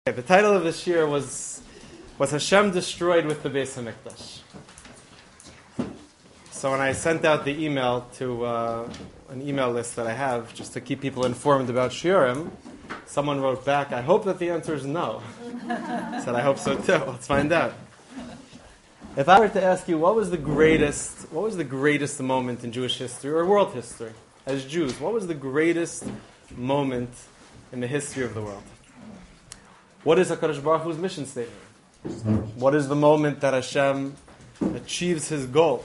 Okay, the title of this year was Hashem destroyed with the Beis Hamikdash? So when I sent out the email to an email list that I have, just to keep people informed about Shiurim, someone wrote back, I hope that the answer is no. I said, I hope so too. Let's find out. If I were to ask you, what was the greatest moment in Jewish history or world history? As Jews, what was the greatest moment in the history of the world? What is HaKadosh Baruch Hu's mission statement? What is the moment that Hashem achieves His goal?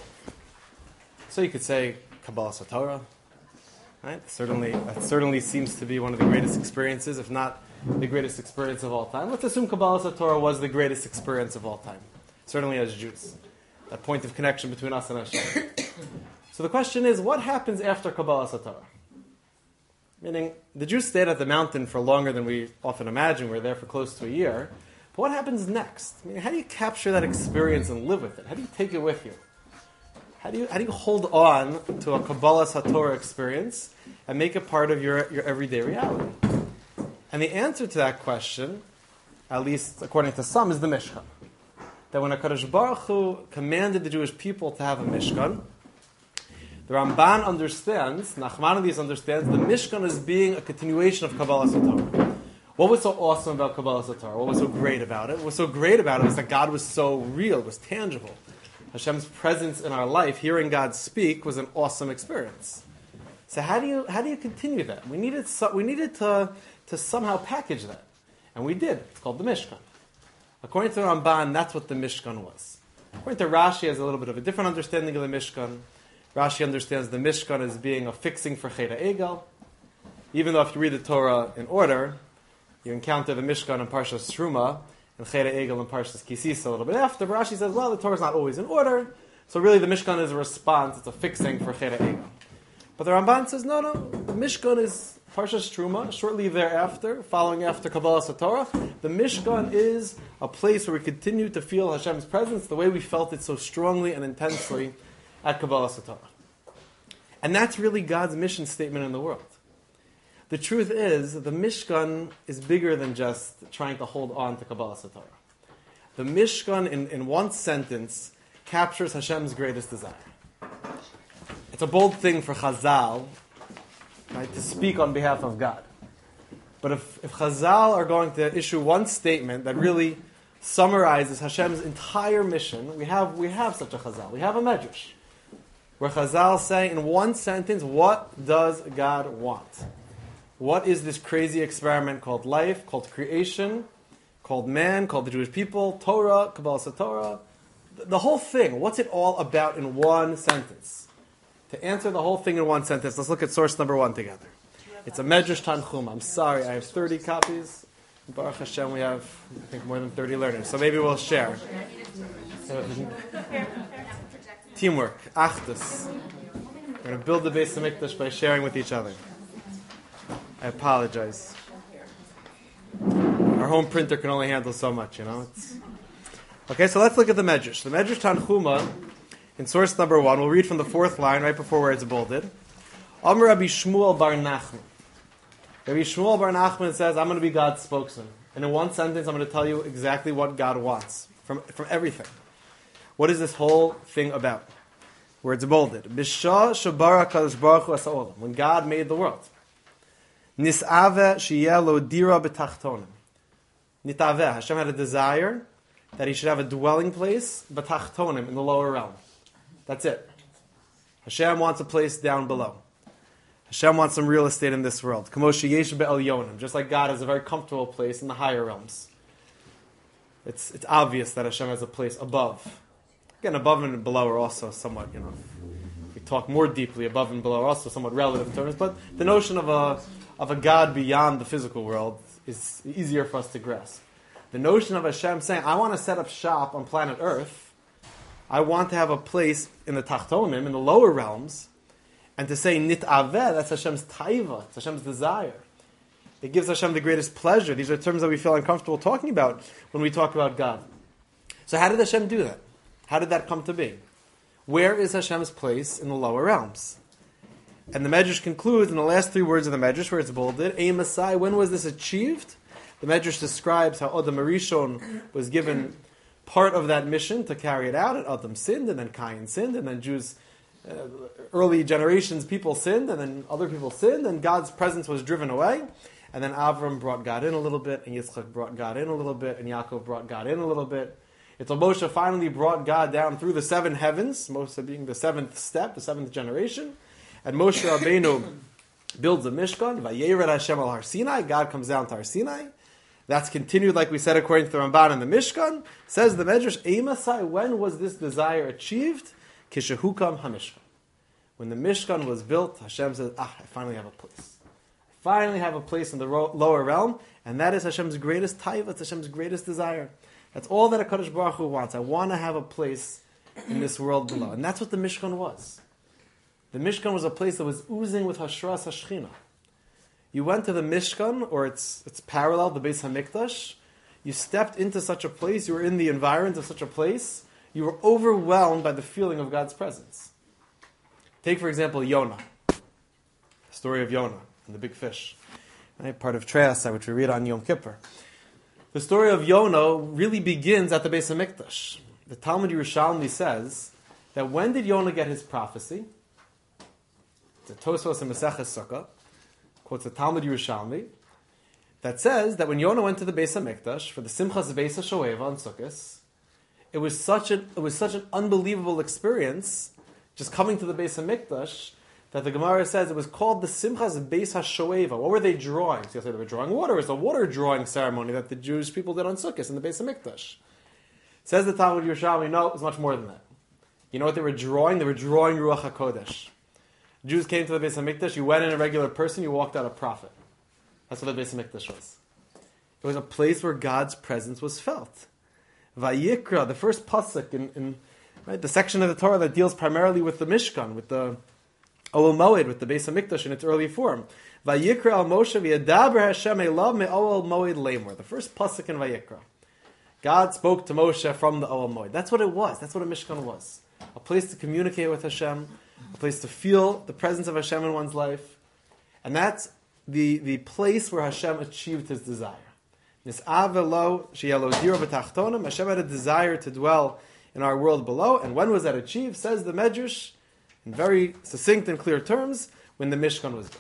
So you could say Kabbalah Satorah, right? That certainly seems to be one of the greatest experiences, if not the greatest experience of all time. Let's assume Kabbalah Satorah was the greatest experience of all time, certainly as Jews. That point of connection between us and Hashem. So the question is, what happens after Kabbalah Satorah? Meaning, the Jews stayed at the mountain for longer than we often imagine. We're there for close to a year. But what happens next? I mean, how do you capture that experience and live with it? How do you take it with you? How do you hold on to a Kabbalah Satorah experience and make it part of your everyday reality? And the answer to that question, at least according to some, is the Mishkan. That when HaKadosh Baruch Hu commanded the Jewish people to have a Mishkan, the Ramban understands, Nachmanides understands, the Mishkan as being a continuation of Kabbalah Satorah. What was so awesome about Kabbalah Satorah? What was so great about it? What was so great about it was that God was so real, was tangible. Hashem's presence in our life, hearing God speak, was an awesome experience. So how do you continue that? We needed to somehow package that. And we did. It's called the Mishkan. According to the Ramban, that's what the Mishkan was. According to Rashi, has a little bit of a different understanding of the Mishkan. Rashi understands the Mishkan as being a fixing for Cheder Egel. Even though if you read the Torah in order, you encounter the Mishkan in Parshas Truma and Cheder Egel in Parshas Kisisa a little bit after. But Rashi says, well, the Torah is not always in order, so really the Mishkan is a response, it's a fixing for Cheder Egel. But the Ramban says, no, the Mishkan is Parshas Truma, shortly thereafter, following after Kabbalah Satorah. The Mishkan is a place where we continue to feel Hashem's presence the way we felt it so strongly and intensely at Kabbalah Satorah. And that's really God's mission statement in the world. The truth is, the Mishkan is bigger than just trying to hold on to Kabbalah Satorah. The Mishkan, in one sentence, captures Hashem's greatest desire. It's a bold thing for Chazal, right, to speak on behalf of God. But if Chazal are going to issue one statement that really summarizes Hashem's entire mission, we have such a Chazal. We have a Medrash, where Chazal say in one sentence, what does God want? What is this crazy experiment called life, called creation, called man, called the Jewish people, Torah, Kabbalah Satorah? The whole thing, what's it all about in one sentence? To answer the whole thing in one sentence, let's look at source number 1 together. It's a Medrash Tanchuma. I'm sorry, I have 30 copies. Baruch Hashem, we have, I think, more than 30 learners. So maybe we'll share. Teamwork, Achdus. We're going to build the Beis Hamikdash by sharing with each other. I apologize. Our home printer can only handle so much, Okay, so let's look at the Medrash. The Medrash Tanchuma, in source number 1, we'll read from the 4th line, right before where it's bolded. Amar Rabbi Shmuel bar Nachman. Rabbi Shmuel bar Nachman says, I'm going to be God's spokesman. And in one sentence, I'm going to tell you exactly what God wants from everything. What is this whole thing about? Where it's bolded. B'shah shabara kadosh baruch hu ha'olam. When God made the world. Nis'aveh sheyeh lo dira b'tachtonim. Nitaveh. Hashem had a desire that He should have a dwelling place b'tachtonim, in the lower realm. That's it. Hashem wants a place down below. Hashem wants some real estate in this world. Kamo sheyesh be'elyonim. Just like God has a very comfortable place in the higher realms. It's obvious that Hashem has a place above. Again, above and below are also somewhat, we talk more deeply, above and below are also somewhat relative terms, but the notion of a God beyond the physical world is easier for us to grasp. The notion of Hashem saying, I want to set up shop on planet Earth, I want to have a place in the Tachtonim, in the lower realms, and to say nit'aveh, that's Hashem's taiva, it's Hashem's desire. It gives Hashem the greatest pleasure. These are terms that we feel uncomfortable talking about when we talk about God. So how did Hashem do that? How did that come to be? Where is Hashem's place in the lower realms? And the Medrash concludes in the last 3 words of the Medrash, where it's bolded, Ein Masai, when was this achieved? The Medrash describes how Adam Arishon was given part of that mission to carry it out, and Adam sinned, and then Cain sinned, and then Jews, early generations, people sinned, and then other people sinned, and God's presence was driven away. And then Avram brought God in a little bit, and Yitzchak brought God in a little bit, and Yaakov brought God in a little bit. Until Moshe finally brought God down through the 7 heavens, Moshe being the 7th step, the 7th generation. And Moshe Rabbeinu builds a Mishkan, Vayered Hashem al Har Sinai, God comes down to Har Sinai. That's continued, like we said, according to the Ramban in the Mishkan. Says the Medrash, Eimasai, when was this desire achieved? Kishahukam HaMishkan. When the Mishkan was built, Hashem says, I finally have a place. Finally have a place in the lower realm, and that is Hashem's greatest taiva, it's Hashem's greatest desire. That's all that HaKadosh Baruch Hu wants. I want to have a place in this world below. And that's what the Mishkan was. The Mishkan was a place that was oozing with Hashras HaShechina. You went to the Mishkan, or its parallel, the Beis HaMikdash, you stepped into such a place, you were in the environment of such a place, you were overwhelmed by the feeling of God's presence. Take, for example, Yonah. The story of Yonah and the big fish. Right? Part of Treasai, which we read on Yom Kippur. The story of Yonah really begins at the Beis HaMikdash. The Talmud Yerushalmi says that when did Yonah get his prophecy? The Tosfos in Maseches Sukkah quotes the Talmud Yerushalmi that says that when Yonah went to the Beis HaMikdash for the Simchas Beis HaShoeva on Sukkos, it was such an unbelievable experience just coming to the Beis HaMikdash that the Gemara says it was called the Simchas Beis HaShoeva. What were they drawing? So you say they were drawing water. It was a water drawing ceremony that the Jewish people did on Sukkot in the Beis HaMikdash. Says the Talmud Yerushalmi, no, it was much more than that. You know what they were drawing? They were drawing Ruach HaKodesh. Jews came to the Beis HaMikdash, you went in a regular person, you walked out a prophet. That's what the Beis HaMikdash was. It was a place where God's presence was felt. Vayikra, the first pasuk in right, the section of the Torah that deals primarily with the Mishkan, with the Ohel Moed, with the Beis HaMikdash in its early form. Vayikra al Moshe v'yadaber Hashem elav me'Ohel Moed lemor. The first pasuk in Vayikra. God spoke to Moshe from the Ohel Moed. That's what it was. That's what a Mishkan was. A place to communicate with Hashem, a place to feel the presence of Hashem in one's life. And that's the place where Hashem achieved His desire. Nis'avelo sheyelo dira b'tachtonim. Hashem had a desire to dwell in our world below. And when was that achieved? Says the Medrash, in very succinct and clear terms, when the Mishkan was built.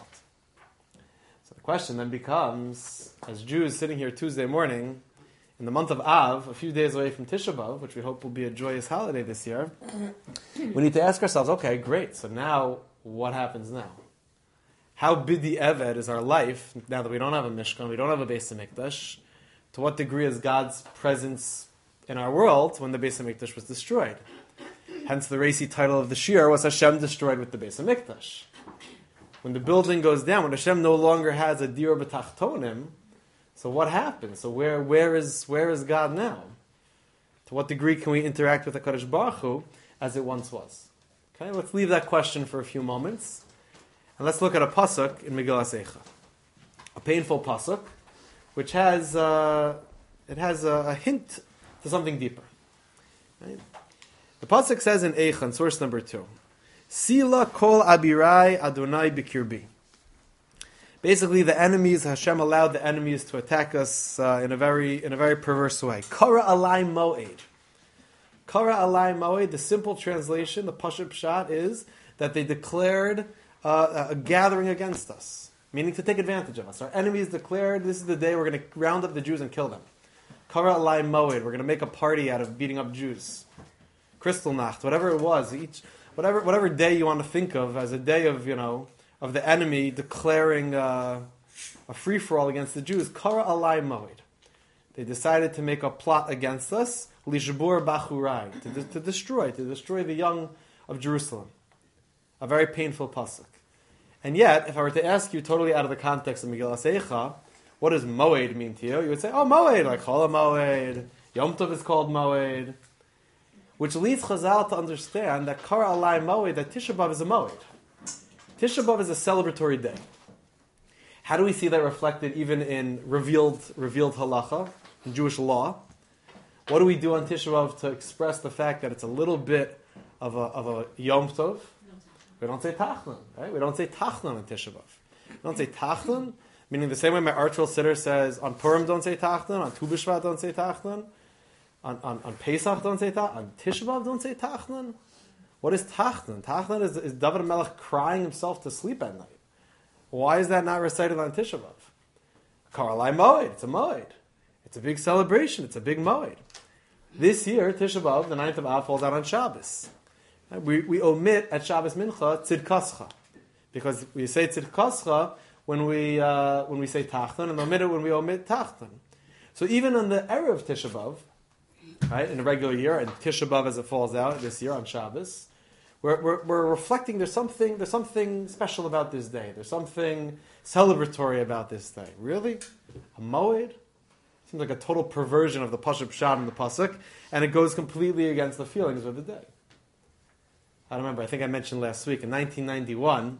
So the question then becomes, as Jews sitting here Tuesday morning, in the month of Av, a few days away from Tisha B'Av, which we hope will be a joyous holiday this year, we need to ask ourselves, okay, great, so now, what happens now? How bidi eved is our life, now that we don't have a Mishkan, we don't have a Beis HaMikdash? To what degree is God's presence in our world when the Beis HaMikdash was destroyed? Hence the racy title of the Shir was Hashem destroyed with the Beis HaMikdash. When the building goes down, when Hashem no longer has a dir b'tachtonim, so what happens? So where is God now? To what degree can we interact with the HaKadosh Baruch Hu as it once was? Okay, let's leave that question for a few moments. And let's look at a pasuk in Megillas Eicha. A painful pasuk, which has a hint to something deeper. Right? The pasuk says in Eicha, in source number 2, Sila kol abirai Adonai b'kirbi. Basically, the enemies, Hashem allowed the enemies to attack us in a very perverse way. Kara alai moed. Kara alai moed, the simple translation, the Pashut Pshat, is that they declared a gathering against us, meaning to take advantage of us. Our enemies declared, this is the day we're going to round up the Jews and kill them. Kara alai moed, we're going to make a party out of beating up Jews. Kristallnacht, whatever it was, whatever day you want to think of as a day of, of the enemy declaring a free-for-all against the Jews. Kara alai moed. They decided to make a plot against us, lishbur bachurai, to destroy the young of Jerusalem. A very painful pasuk. And yet, if I were to ask you totally out of the context of Megillas Eicha, what does moed mean to you? You would say, oh, moed, like Chol HaMoed, Yom Tov is called moed. Which leads Chazal to understand that Kara alai moed, that Tisha B'Av is a moed. Tisha B'Av is a celebratory day. How do we see that reflected even in revealed halacha, in Jewish law? What do we do on Tisha B'Av to express the fact that it's a little bit of a Yom Tov? We don't say Tachlon, right? We don't say Tachlon on Tisha B'Av. We don't say Tachlon. Meaning the same way my Archel Siddur says, on Purim don't say Tachton, on Tu B'Shvat don't say Tachton, on Pesach don't say Tachton, on Tisha B'Av don't say Tachton. What is Tachton? Tachton is David HaMelech crying himself to sleep at night. Why is that not recited on Tisha B'Av? Karalai Moed, it's a Moed. It's a big celebration, it's a big Moed. This year, Tisha B'Av, the 9th of Av, falls out on Shabbos. We omit at Shabbos Mincha Tzidkascha. Because we say Tzidkascha when we say Tachton, and omit it when we omit Tachton. So even on the Erev Tisha B'Av, right, in a regular year, and Tisha B'Av as it falls out this year on Shabbos, we're reflecting there's something special about this day. There's something celebratory about this day. Really? A Moed? Seems like a total perversion of the Pashup Pshat and the Pasuk, and it goes completely against the feelings of the day. I remember, I think I mentioned last week, in 1991,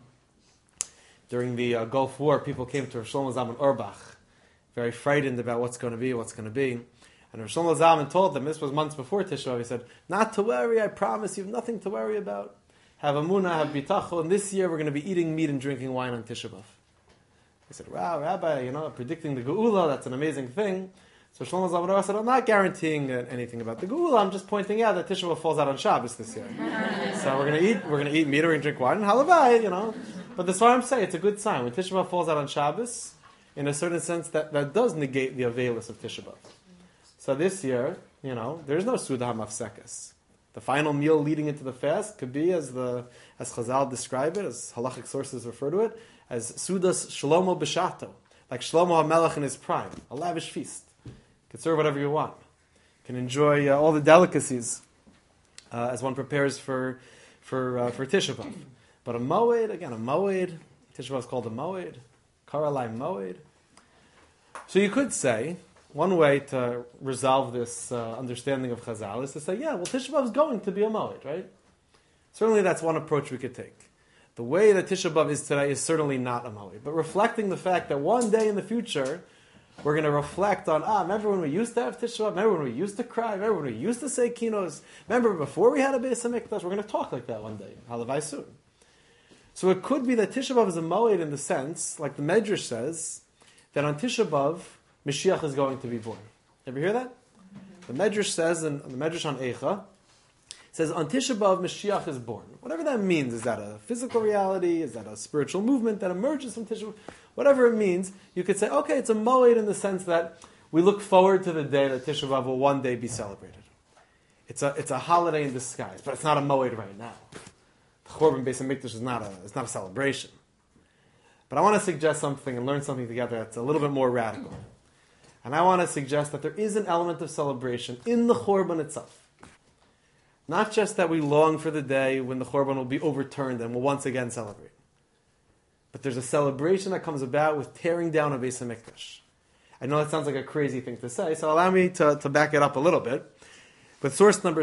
during the Gulf War, people came to Rosh Shlomo Zalman Auerbach, very frightened about what's going to be. And Rosh Shlomo Zalman told them, this was months before Tisha B'Av, he said, not to worry, I promise you have nothing to worry about. Have Amunah, have Bitachon. This year we're going to be eating meat and drinking wine on Tisha B'Av. He said, wow, Rabbi, predicting the Geula, that's an amazing thing. So Shlomo Zalman Auerbach said, I'm not guaranteeing anything about the Geula, I'm just pointing out that Tisha B'Av falls out on Shabbos this year. So we're going to eat meat, we're going to drink wine, and halavai, But that's why I'm saying it's a good sign. When Tisha B'Av falls out on Shabbos, in a certain sense, that does negate the availus of Tisha B'Av. So this year, there's no Suda HaMafsekas. The final meal leading into the fast could be, as Chazal describe it, as halachic sources refer to it, as Sudas Shlomo B'Shato, like Shlomo HaMelech in his prime, a lavish feast. You can serve whatever you want. You can enjoy all the delicacies as one prepares for Tisha B'Av. But a Moed, Tisha B'Av is called a Moed, Karalai Moed. So you could say, one way to resolve this understanding of Chazal is to say, Tisha B'Av is going to be a Moed, right? Certainly that's one approach we could take. The way that Tisha B'Av is today is certainly not a Moed, but reflecting the fact that one day in the future, we're going to reflect on, remember when we used to have Tisha B'Av? Remember when we used to cry? Remember when we used to say Kinos? Remember before we had a Beis HaMikdash? We're going to talk like that one day. Halavai soon. So it could be that Tisha B'Av is a Moed in the sense, like the Medrash says, that on Tisha B'Av, Mashiach is going to be born. Ever hear that? The Medrash says, and the Medrash on Eicha, says on Tisha B'Av, Mashiach is born. Whatever that means, is that a physical reality? Is that a spiritual movement that emerges from Tisha B'Av? Whatever it means, you could say, okay, it's a Moed in the sense that we look forward to the day that Tisha B'Av will one day be celebrated. It's a holiday in disguise, but it's not a Moed right now. The Chorban Beis HaMikdash is not a celebration. But I want to suggest something and learn something together that's a little bit more radical. And I want to suggest that there is an element of celebration in the Chorban itself. Not just that we long for the day when the Chorban will be overturned and we'll once again celebrate. But there's a celebration that comes about with tearing down a Beis HaMikdash. I know that sounds like a crazy thing to say, so allow me to back it up a little bit. With source number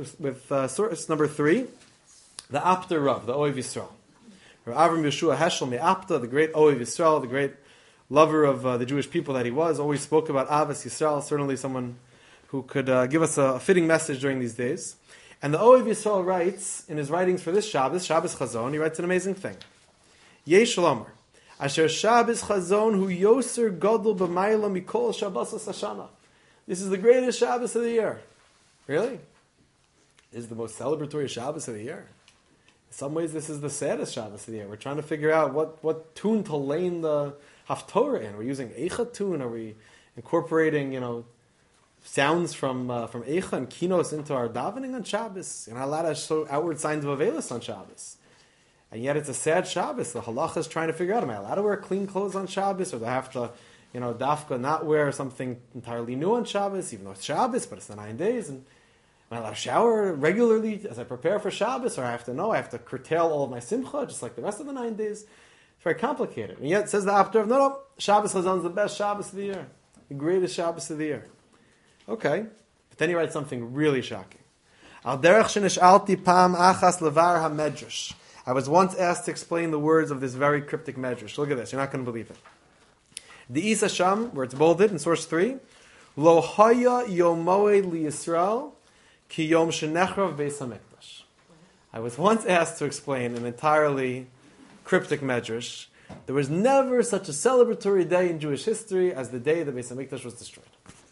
3, the Apta Rav, the Ohev Yisrael. Rav Avram Yeshua Heschel Me'apta, the great Ohev Yisrael, the great lover of the Jewish people that he was, always spoke about Avas Yisrael, certainly someone who could give us a fitting message during these days. And the Ohev Yisrael writes, in his writings for this Shabbos Chazon, he writes an amazing thing. Yesh Lomer, Asher Shabbos Chazon hu yoser godol b'mayla mikol Shabbos Hashana. This is the greatest Shabbos of the year. Really? This is the most celebratory Shabbos of the year. In some ways, this is the saddest Shabbos of the year. We're trying to figure out what tune to lane the Haftorah in. We're using Eicha tune. Are we incorporating, sounds from Eicha and Kinos into our davening on Shabbos? You're not allowed to show outward signs of Avelis on Shabbos. And yet it's a sad Shabbos. The halacha is trying to figure out, am I allowed to wear clean clothes on Shabbos? Or do I have to, dafka not wear something entirely new on Shabbos, even though it's Shabbos, but it's the 9 days? And am I allowed to shower regularly as I prepare for Shabbos? Or I have to curtail all of my simcha, just like the rest of the 9 days? It's very complicated. And yet it says the Apter of, no, Shabbos Chazon is the best Shabbos of the year. The greatest Shabbos of the year. Okay. But then he writes something really shocking. Al derech shenish'alti pam achas levar ha-medrash. I was once asked to explain the words of this very cryptic medrash. Look at this. You're not going to believe it. The Isa Sham, where it's bolded in source 3, Lo haya yom moed li Yisrael ki yom shenechrav beis hamikdash. I was once asked to explain an entirely cryptic medrash There was never such a celebratory day in Jewish history as the day the Beis HaMikdash was destroyed.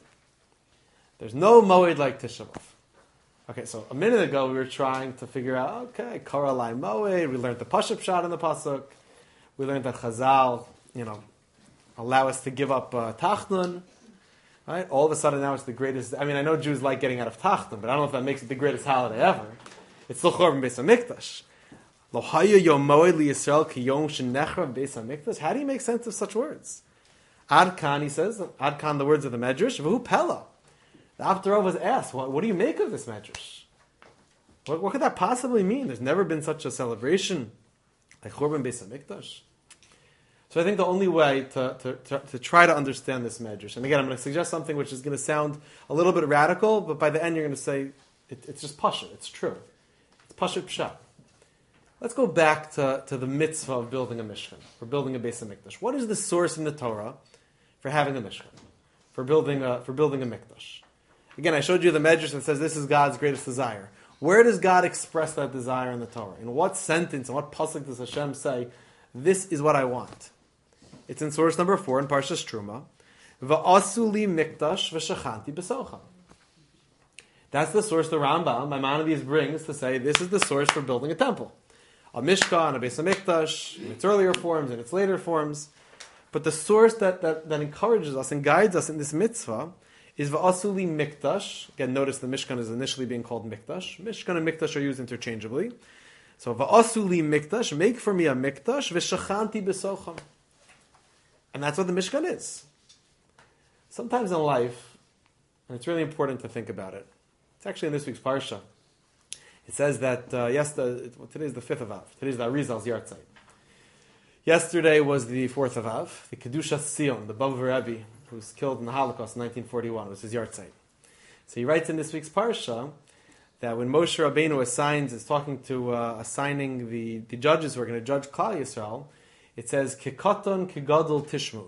There's no Moed like Tisha B'Av. Okay, so a minute ago we were trying to figure out, okay, Koralai Moed, we learned the Pashup shot in the Pasuk, we learned that Chazal, allow us to give up Tachnun, right? All of a sudden now it's the greatest, I know Jews like getting out of Tachnun, but I don't know if that makes it the greatest holiday ever. It's still Chorban Beis HaMikdash. Lo haya yom moed li Yisrael ki yom shenechrav Beis HaMikdash. How do you make sense of such words? Ad Kan, he says, Ad Kan, the words of the Medrash, V'hu Pella. The Aptarov was asked, what do you make of this Medrash? What could that possibly mean? There's never been such a celebration like Chorban Beis HaMikdash. So I think the only way to try to understand this Medrash, and again, I'm going to suggest something which is going to sound a little bit radical, but by the end you're going to say, it's just Pasha, it's true. It's Pasha Pshat. Let's go back to the mitzvah of building a Mishkan, for building a Beis HaMikdash. What is the source in the Torah for having a Mishkan, for building a Mikdash? Again, I showed you the Medrash that says this is God's greatest desire. Where does God express that desire in the Torah? In what sentence, in what pasuk does Hashem say, this is what I want? It's in source number 4 in Parshas Truma. Va'asu li mikdash v'shachanti b'socha. That's the source the Rambam, Maimonides, brings to say this is the source for building a temple. A Mishkan, a Beis HaMikdash, in its earlier forms, in its later forms. But the source that encourages us and guides us in this mitzvah is Va'asu li mikdash. Again, notice the Mishkan is initially being called Mikdash. Mishkan and Mikdash are used interchangeably. So Va'asu li mikdash, make for me a Mikdash, v'shachanti b'socha. And that's what the Mishkan is. Sometimes in life, and it's really important to think about it, it's actually in this week's Parsha. It says that, today is the 5th of Av. Today is the Arizal's Yartzeit. Yesterday was the 4th of Av, the Kedushas Sion, the Bava Rebbe, who was killed in the Holocaust in 1941. It was his Yartzeit. So he writes in this week's Parsha that when Moshe Rabbeinu is talking to, assigning the judges who are going to judge Klal Yisrael, it says, Kikoton kigadol tishmun.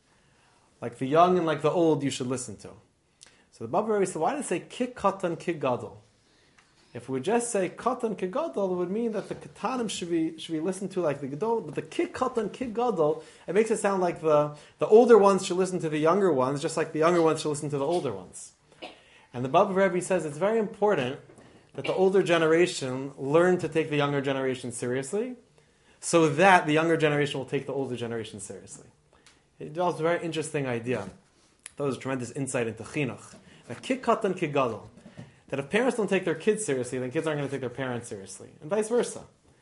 Like the young and like the old, you should listen to. So the Baba Rebbe said, why did it say kikoton kigadol? If we would just say koton kigadol, it would mean that the katanim should be listened to like the gadol. But the kikoton kigadol, it makes it sound like the older ones should listen to the younger ones, just like the younger ones should listen to the older ones. And the Baba Rebbe says it's very important that the older generation learn to take the younger generation seriously, so that the younger generation will take the older generation seriously. It develops a very interesting idea. That was a tremendous insight into chinuch. That kikoton kigadol. That if parents don't take their kids seriously, then kids aren't going to take their parents seriously, and vice versa.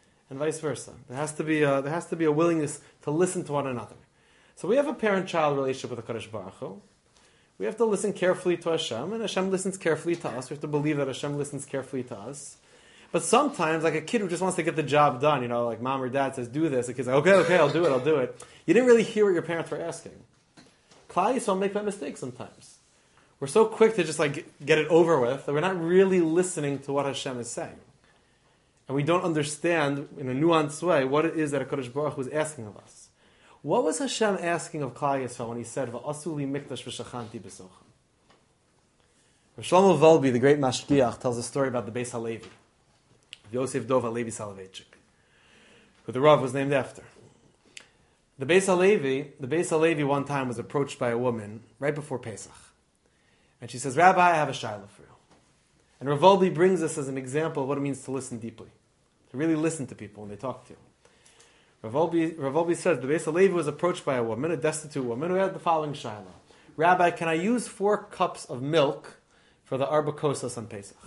There has to be a willingness to listen to one another. So we have a parent-child relationship with the Kadosh Baruch Hu. We have to listen carefully to Hashem, and Hashem listens carefully to us. We have to believe that Hashem listens carefully to us. But sometimes, like a kid who just wants to get the job done, like mom or dad says, do this. The kid's like, okay, I'll do it. You didn't really hear what your parents were asking. Klal Yisrael make that mistake sometimes. We're so quick to just get it over with that we're not really listening to what Hashem is saying. And we don't understand in a nuanced way what it is that HaKadosh Baruch Hu is asking of us. What was Hashem asking of Klal Yisrael when he said, Va'asu li mikdash v'shachanti b'socha? Rav Shlomo Volbe, the great Mashgiach, tells a story about the Beis HaLevi. Yosef Dov HaLevi Soloveitchik, who the Rav was named after. The Beis HaLevi one time was approached by a woman right before Pesach. And she says, Rabbi, I have a shayla for you. And Rav Volbe brings this as an example of what it means to listen deeply, to really listen to people when they talk to you. Rav Volbe says, the Beis HaLevi was approached by a woman, a destitute woman, who had the following shayla. Rabbi, can I use 4 cups of milk for the Arba Kosas on Pesach?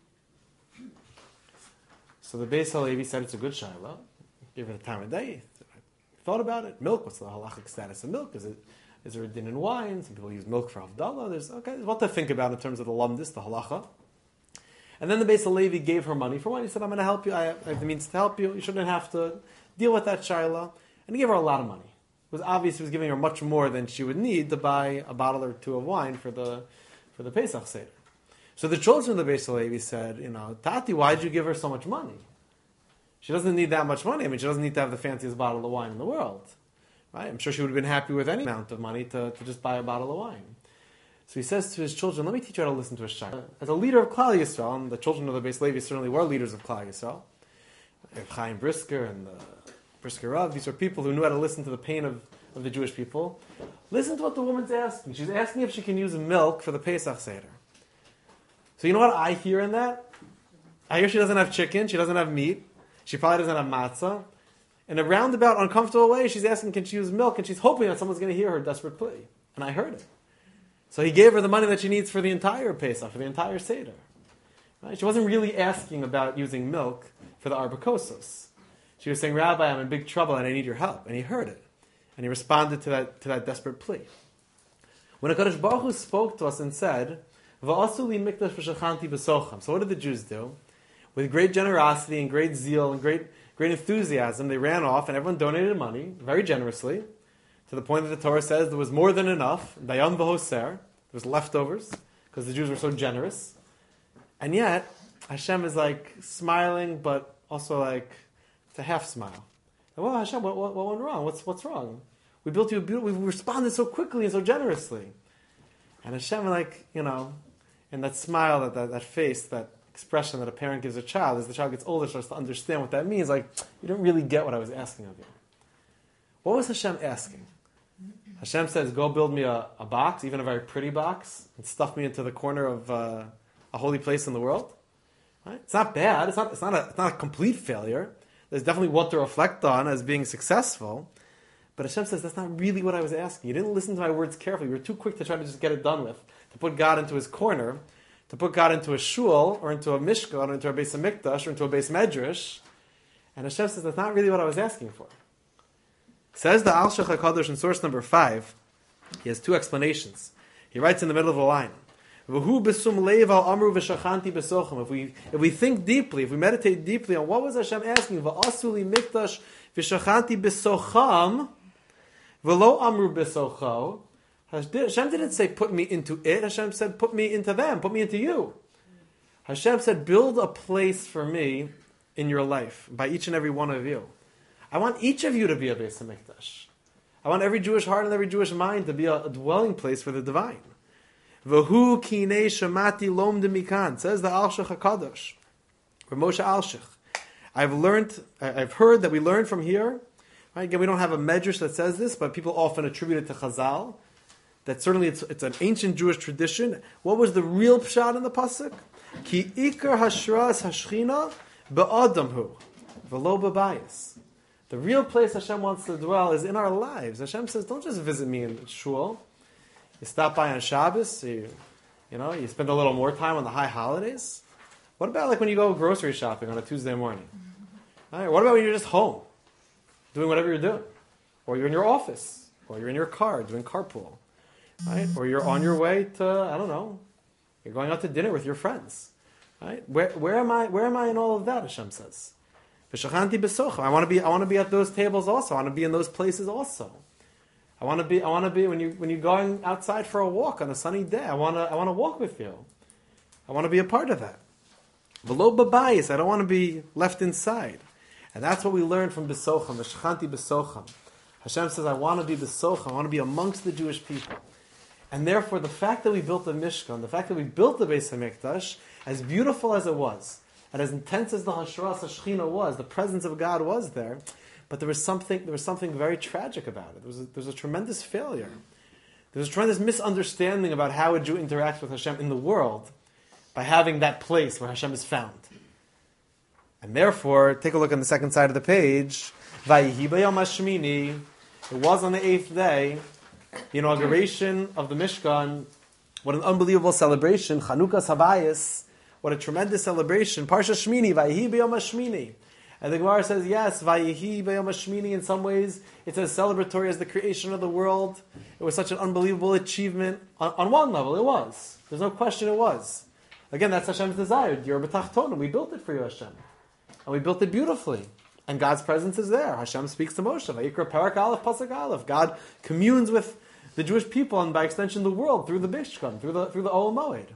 So the Beis HaLevi said it's a good shayla. Gave it the time of day. Thought about it. Milk, what's the halachic status of milk? Is there a din in wine? Some people use milk for Havdalah. There's what to think about in terms of the lamdis, the halacha. And then the Beis HaLevi gave her money for wine. He said, I'm going to help you. I have the means to help you. You shouldn't have to deal with that shayla. And he gave her a lot of money. It was obvious he was giving her much more than she would need to buy a bottle or 2 of wine for the Pesach Seder. So the children of the Beis HaLevi said, Tati, why did you give her so much money? She doesn't need that much money. She doesn't need to have the fanciest bottle of wine in the world. Right? I'm sure she would have been happy with any amount of money to just buy a bottle of wine. So he says to his children, let me teach you how to listen to a shayla. As a leader of Klal Yisrael, and the children of the Beis HaLevi certainly were leaders of Klal Yisrael, Chaim Brisker and the Brisker Rav, these are people who knew how to listen to the pain of the Jewish people. Listen to what the woman's asking. She's asking if she can use milk for the Pesach Seder. So you know what I hear in that? I hear she doesn't have chicken, she doesn't have meat, she probably doesn't have matzah. In a roundabout, uncomfortable way, she's asking, can she use milk? And she's hoping that someone's going to hear her desperate plea. And I heard it. So he gave her the money that she needs for the entire Pesach, for the entire Seder. Right? She wasn't really asking about using milk for the Arbakosos. She was saying, Rabbi, I'm in big trouble and I need your help. And he heard it. And he responded to that desperate plea. When HaKadosh Baruch Hu spoke to us and said, V'asu li mikdash v'shachanti b'socham. So what did the Jews do? With great generosity and great zeal and great enthusiasm, they ran off and everyone donated money, very generously, to the point that the Torah says there was more than enough, dayam v'hoser, there was leftovers, because the Jews were so generous. And yet, Hashem is like smiling, but also like, it's a half smile. Well, Hashem, what went wrong? What's wrong? We built you a beautiful, we responded so quickly and so generously. And Hashem, like, and that smile, that face, that expression that a parent gives a child, as the child gets older, starts to understand what that means. Like, you don't really get what I was asking of you. What was Hashem asking? Hashem says, go build me a box, even a very pretty box, and stuff me into the corner of a holy place in the world. Right? It's not bad. It's not a complete failure. There's definitely what to reflect on as being successful. But Hashem says, that's not really what I was asking. You didn't listen to my words carefully. You were too quick to try to just get it done with, to put God into his corner, to put God into a shul, or into a mishkan, or into a Beis HaMikdash, or into a Beis Medrash. And Hashem says, that's not really what I was asking for. Says the Al Shech HaKadosh in source number 5, he has two explanations. He writes in the middle of the line, V'hu besum leiv al amru v'shachanti b'sochem. If we think deeply, if we meditate deeply on what was Hashem asking, V'asu li mikdash v'shachanti b'socham, v'lo amru b'socho. Hashem didn't say, put me into it. Hashem said, put me into them. Put me into you. Hashem said, build a place for me in your life, by each and every one of you. I want each of you to be a Beis HaMikdash. I want every Jewish heart and every Jewish mind to be a dwelling place for the divine. V'hu kinei shamati lom demikan, says the Al Shech HaKadosh, or Moshe Alshich. I've heard that we learned from here. Right? Again, we don't have a medrash that says this, but people often attribute it to Chazal. That certainly it's an ancient Jewish tradition. What was the real pshat in the pasuk? Ki ikar hashras hashchina be'adamhu v'lo b'bayis. The real place Hashem wants to dwell is in our lives. Hashem says, don't just visit me in shul. You stop by on Shabbos. You spend a little more time on the high holidays. What about like when you go grocery shopping on a Tuesday morning? Right, what about when you're just home, doing whatever you're doing? Or you're in your office. Or you're in your car, doing carpool. Right? Or you're on your way to, I don't know, you're going out to dinner with your friends. Right? Where am I in all of that, Hashem says? V'shachanti b'socham. I want to be at those tables also. I want to be in those places also. I want to be when you're going outside for a walk on a sunny day. I want to walk with you. I want to be a part of that. V'lo b'bayis. I don't want to be left inside. And that's what we learned from b'socham. V'shachanti b'socham. Hashem says, I want to be b'socham. I want to be amongst the Jewish people. And therefore, the fact that we built the Mishkan, the fact that we built the Beis HaMikdash, as beautiful as it was, and as intense as the Hashras HaShechina was, the presence of God was there, but there was something very tragic about it. There was a tremendous failure. There was a tremendous misunderstanding about how a Jew interacts with Hashem in the world by having that place where Hashem is found. And therefore, take a look on the second side of the page. Vayihi b'yom hashmini. It was on the 8th day, the inauguration of the Mishkan. What an unbelievable celebration. Chanukas Habayis. What a tremendous celebration. Parsha Shmini, Vayihi b'yom hashmini. And the Gemara says, yes, Vayihi b'yom hashmini, in some ways, it's as celebratory as the creation of the world. It was such an unbelievable achievement. On one level, it was. There's no question it was. Again, that's Hashem's desire. Yor b'tachtonim. We built it for you, Hashem. And we built it beautifully. And God's presence is there. Hashem speaks to Moshe. Vayikra Parak Aleph Pasuk Aleph. God communes with the Jewish people and by extension the world through the Mishkan, through the Oel Moed.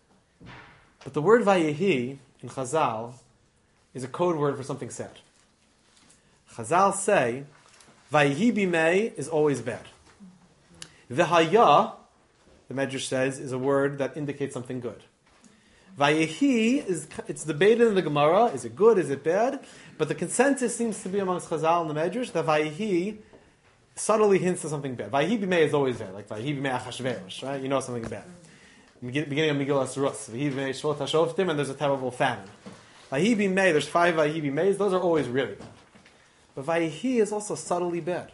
But the word Vayehi in Chazal is a code word for something sad. Chazal say Vayehi bimei is always bad. V'haya, the Medrash says, is a word that indicates something good. Vayehi it's debated in the Gemara. Is it good? Is it bad? But the consensus seems to be amongst Chazal and the Medrash that Vayehi subtly hints to something bad. Vayehi b'mei is always bad, like Vayehi b'mei Achashverosh, right? You know something bad. Beginning of Megillas Rus, Vayehi b'mei Shvot HaShoftim, and there's a terrible famine. Vayehi b'mei, there's 5 Vayehi b'meis, those are always really bad. But Vayehi is also subtly bad.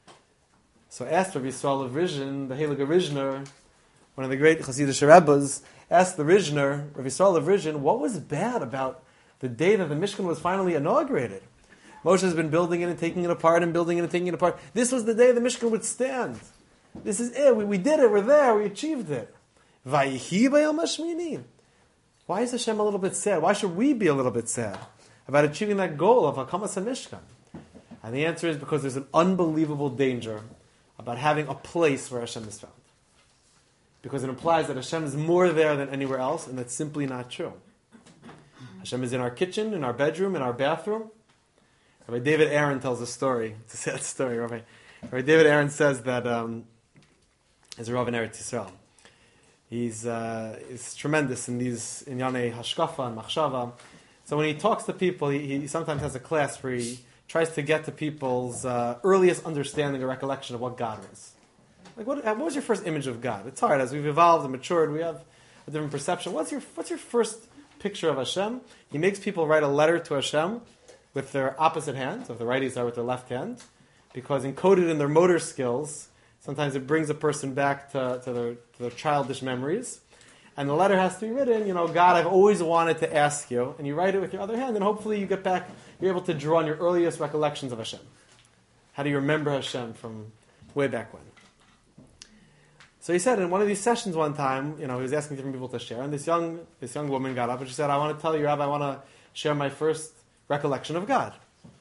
So asked Rabbi Yisrael of Rizhin, the Heilige Rizhner, one of the great Hasidic Rebbes, asked the Rizhner, Rabbi Yisrael of Rizhin, what was bad about the day that the Mishkan was finally inaugurated? Moshe has been building it and taking it apart and building it and taking it apart. This was the day the Mishkan would stand. This is it. We did it. We're there. We achieved it. Vayihi b'yom hashmini. Why is Hashem a little bit sad? Why should we be a little bit sad about achieving that goal of Hakamas HaMishkan? And the answer is because there's an unbelievable danger about having a place where Hashem is found. Because it implies that Hashem is more there than anywhere else, and that's simply not true. Hashem is in our kitchen, in our bedroom, in our bathroom. Rabbi David Aaron tells a story. It's a sad story. Rabbi David Aaron says that as a Rav in Eretz Yisrael, he's tremendous in Yanei Hashkafa and Machshava. So when he talks to people, he sometimes has a class where he tries to get to people's earliest understanding or recollection of what God is. Like, what was your first image of God? It's hard. As we've evolved and matured, we have a different perception. What's your first picture of Hashem? He makes people write a letter to Hashem with their opposite hand, so if the righties are with their left hand, because encoded in their motor skills, sometimes it brings a person back to their childish memories. And the letter has to be written, God, I've always wanted to ask you, and you write it with your other hand, and hopefully you get back, you're able to draw on your earliest recollections of Hashem. How do you remember Hashem from way back when? So he said in one of these sessions one time, he was asking different people to share, and this young woman got up and she said, I want to tell you, Rabbi, I want to share my first recollection of God.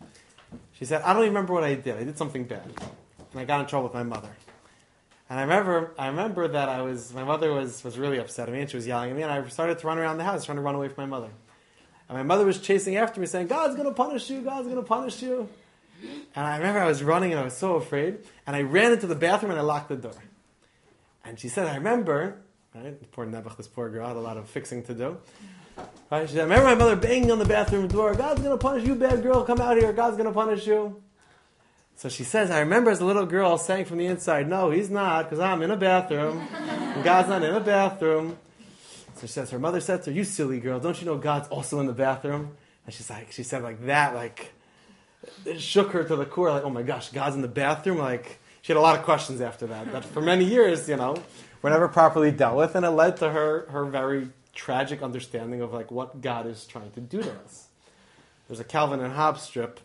She said, I don't even remember what I did. I did something bad. And I got in trouble with my mother. And I remember that my mother was really upset at me, and she was yelling at me, and I started to run around the house trying to run away from my mother. And my mother was chasing after me saying, God's going to punish you, God's going to punish you. And I remember I was running and I was so afraid, and I ran into the bathroom and I locked the door. And she said, I remember, right, poor Nebuch, this poor girl had a lot of fixing to do. Right, she said, I remember my mother banging on the bathroom door, God's going to punish you, bad girl, come out here, God's going to punish you. So she says, I remember as a little girl saying from the inside, no, he's not, because I'm in a bathroom, and God's not in a bathroom. So she says, her mother said to her, you silly girl, don't you know God's also in the bathroom? And she said like that, like, it shook her to the core, like, oh my gosh, God's in the bathroom? Like, she had a lot of questions after that. But for many years, were never properly dealt with, and it led to her very tragic understanding of like what God is trying to do to us. There's a Calvin and Hobbes strip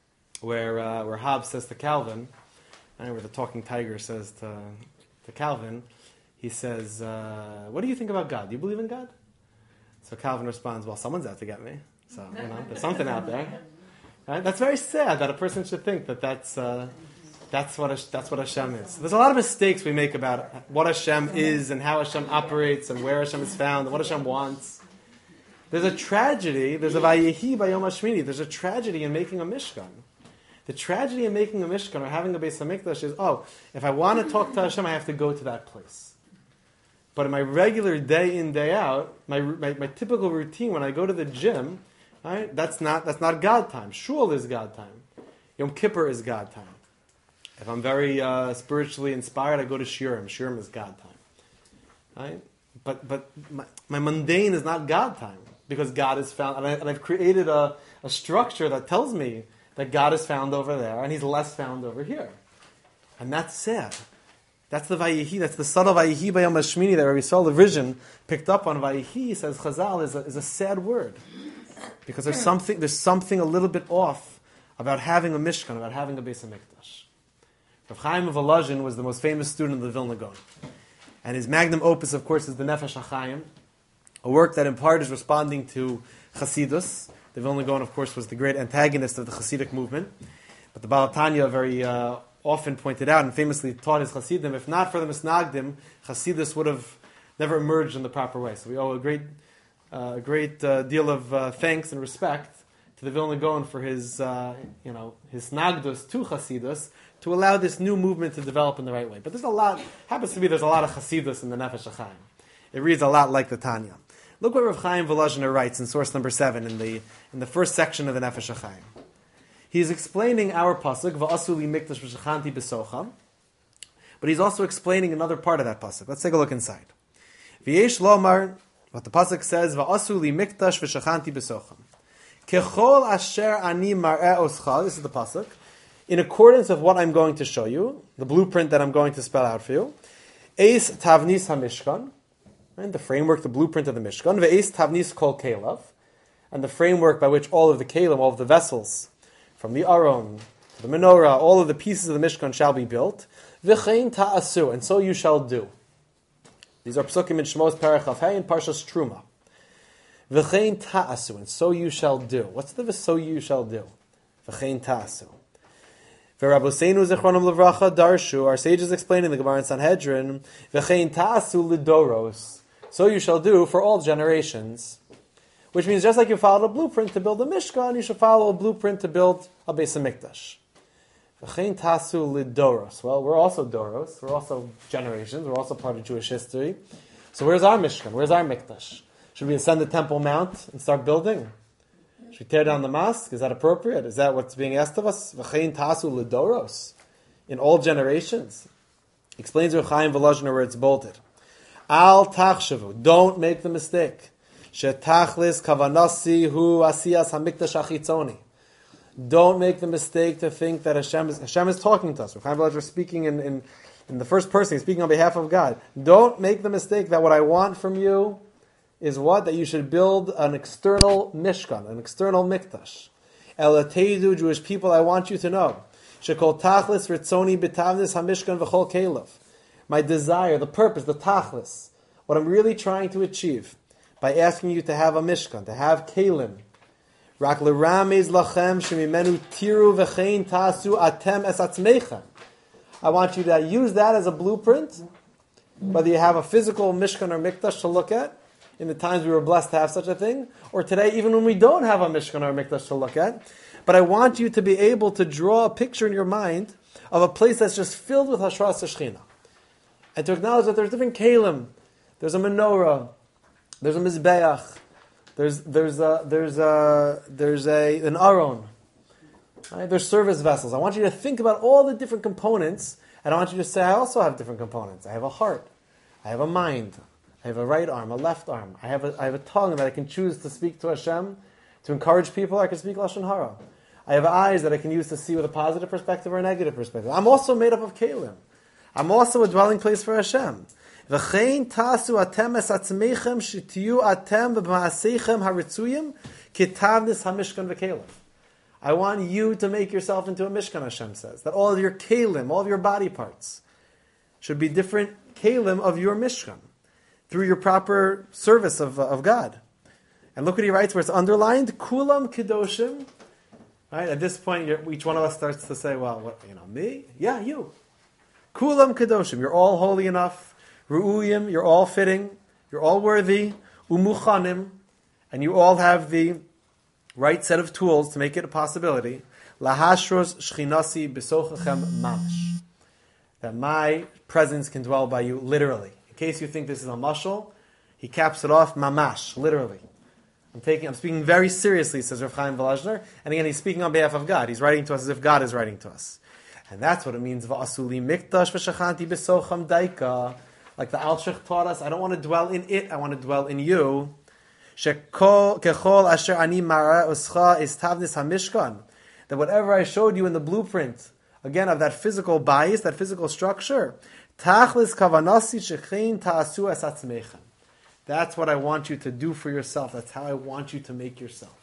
where Hobbes says to Calvin, where the talking tiger says to Calvin, he says, what do you think about God? Do you believe in God? So Calvin responds, well, someone's out to get me. So, there's something out there. Right? That's very sad that a person should think that's what Hashem is. There's a lot of mistakes we make about what Hashem is and how Hashem operates and where Hashem is found and what Hashem wants. There's a tragedy, there's a Vayehi Bayom Hashmini, there's a tragedy in making a Mishkan. The tragedy in making a Mishkan or having a Beis HaMikdash is, if I want to talk to Hashem, I have to go to that place. But in my regular day in, day out, my typical routine when I go to the gym, right, that's not God time. Shul is God time. Yom Kippur is God time. If I'm very spiritually inspired, I go to Shiurim. Shiurim is God time. Right? But my mundane is not God time, because God is found, and I've created a structure that tells me that God is found over there, and He's less found over here. And that's sad. That's the Vayehi, that's the subtle Vayehi Bayom Hashmini that Rabbi Yisrael of Rizhin picked up on. Vayehi, says Chazal, is a sad word. Because there's something a little bit off about having a Mishkan, about having a Beis HaMikdash. Rav Chaim of Volozhin was the most famous student of the Vilna Gaon. And his magnum opus, of course, is the Nefesh HaChaim, a work that in part is responding to Chasidus. The Vilna Gaon, of course, was the great antagonist of the Hasidic movement. But the Baal Tanya very often pointed out and famously taught his Hasidim, if not for the Misnagdim, Chasidus would have never emerged in the proper way. So we owe a great deal of thanks and respect to the Vilna Gaon for his Nagdus to Chasidus, to allow this new movement to develop in the right way. But there's a lot of Chasidus in the Nefesh HaChaim. It reads a lot like the Tanya. Look what Rav Chaim Volozhiner writes in source number 7 in the first section of the Nefesh HaChaim. He's explaining our pasuk, Va'asu li mikdash v'shachanti b'socham, but he's also explaining another part of that pasuk. Let's take a look inside. V'yesh lomar, what the pasuk says, Va'asu li mikdash v'shachanti b'socham. Kechol asher ani mar'eh oscha, this is the pasuk, in accordance with what I'm going to show you, the blueprint that I'm going to spell out for you, Eis tavnis hamishkan, and the framework, the blueprint of the Mishkan, Ve'eis tavnis kol kelav, and the framework by which all of the kelim, all of the vessels, from the aron to the menorah, all of the pieces of the Mishkan shall be built. V'chein ta'asu, and so you shall do. These are psukim in Shmos Perach Chaf and Parshas Truma. V'chein ta'asu, and so you shall do. What's the so you shall do? V'chein ta'asu. V'Rabboseinu Zichronim Levracha Darshu, our sages explain in the Gemara in Sanhedrin, V'chein ta'asu lidoros, so you shall do for all generations. Which means just like you followed a blueprint to build a Mishkan, you should follow a blueprint to build a Beis HaMikdash. V'chein ta'asu lidoros. Well, we're also doros, we're also generations, we're also part of Jewish history. So where's our Mishkan? Where's our Mikdash? Should we ascend the Temple Mount and start building? Should we tear down the mosque? Is that appropriate? Is that what's being asked of us? V'chein ta'asu lidoros. In all generations. Explains Rav Chaim Volozhiner where it's bolted. Al tachshavu. Don't make the mistake. Shetachlis kavanasi hu asiyas hamikdash achitzoni. Don't make the mistake to think that Hashem is talking to us. Rav Chaim Volozhiner is speaking in the first person. He's speaking on behalf of God. Don't make the mistake that what I want from you is what? That you should build an external mishkan, an external mikdash. Elateidu, Jewish people, I want you to know. Shekol tachlis ritzoni b'tavnis hamishkan v'chol kelev. My desire, the purpose, the tachlis, what I'm really trying to achieve by asking you to have a mishkan, to have kelim. Rak l'ramez lachem shemimenu tiru v'chein tasu atem es atzmeichem. I want you to use that as a blueprint, whether you have a physical mishkan or mikdash to look at, in the times we were blessed to have such a thing, or today, even when we don't have a Mishkan or a Mikdash to look at. But I want you to be able to draw a picture in your mind of a place that's just filled with Hashras Shechina. And to acknowledge that there's different kelim. There's a menorah. There's a mizbeach. There's an aron. Right? There's service vessels. I want you to think about all the different components, and I want you to say, I also have different components. I have a heart. I have a mind. I have a right arm, a left arm. I have a tongue that I can choose to speak to Hashem, to encourage people. I can speak Lashon Hara. I have eyes that I can use to see with a positive perspective or a negative perspective. I'm also made up of kelim. I'm also a dwelling place for Hashem. V'chein tasu atem es atzmeichem shetiyu atem b'ma'aseichem haritzuyim kitavnis hamishkan v'kelim. I want you to make yourself into a mishkan, Hashem says. That all of your kelim, all of your body parts, should be different kelim of your mishkan, through your proper service of God. And look what he writes where it's underlined, Kulam Kedoshim. Right? At this point, each one of us starts to say, well, what, me? Yeah, you. Kulam Kedoshim. You're all holy enough. Ru'uyim, you're all fitting. You're all worthy. Umuchanim. And you all have the right set of tools to make it a possibility. Lahashros Shchinasi B'sochachem Mamash. That my presence can dwell by you literally. In case you think this is a mashal, he caps it off, mamash, literally. I'm speaking very seriously, says Rav Chaim Volozhiner, and again, he's speaking on behalf of God. He's writing to us as if God is writing to us. And that's what it means, va'asuli mikdash v'shachanti b'socham daika. Like the Alshich taught us, I don't want to dwell in it, I want to dwell in you. Kechol asher ani mara oscha is tavnis hamishkan. That whatever I showed you in the blueprint, again, of that physical bias, that physical structure, Tachlis kavanasi shechein ta'asu es atzmeichem. That's what I want you to do for yourself. That's how I want you to make yourself.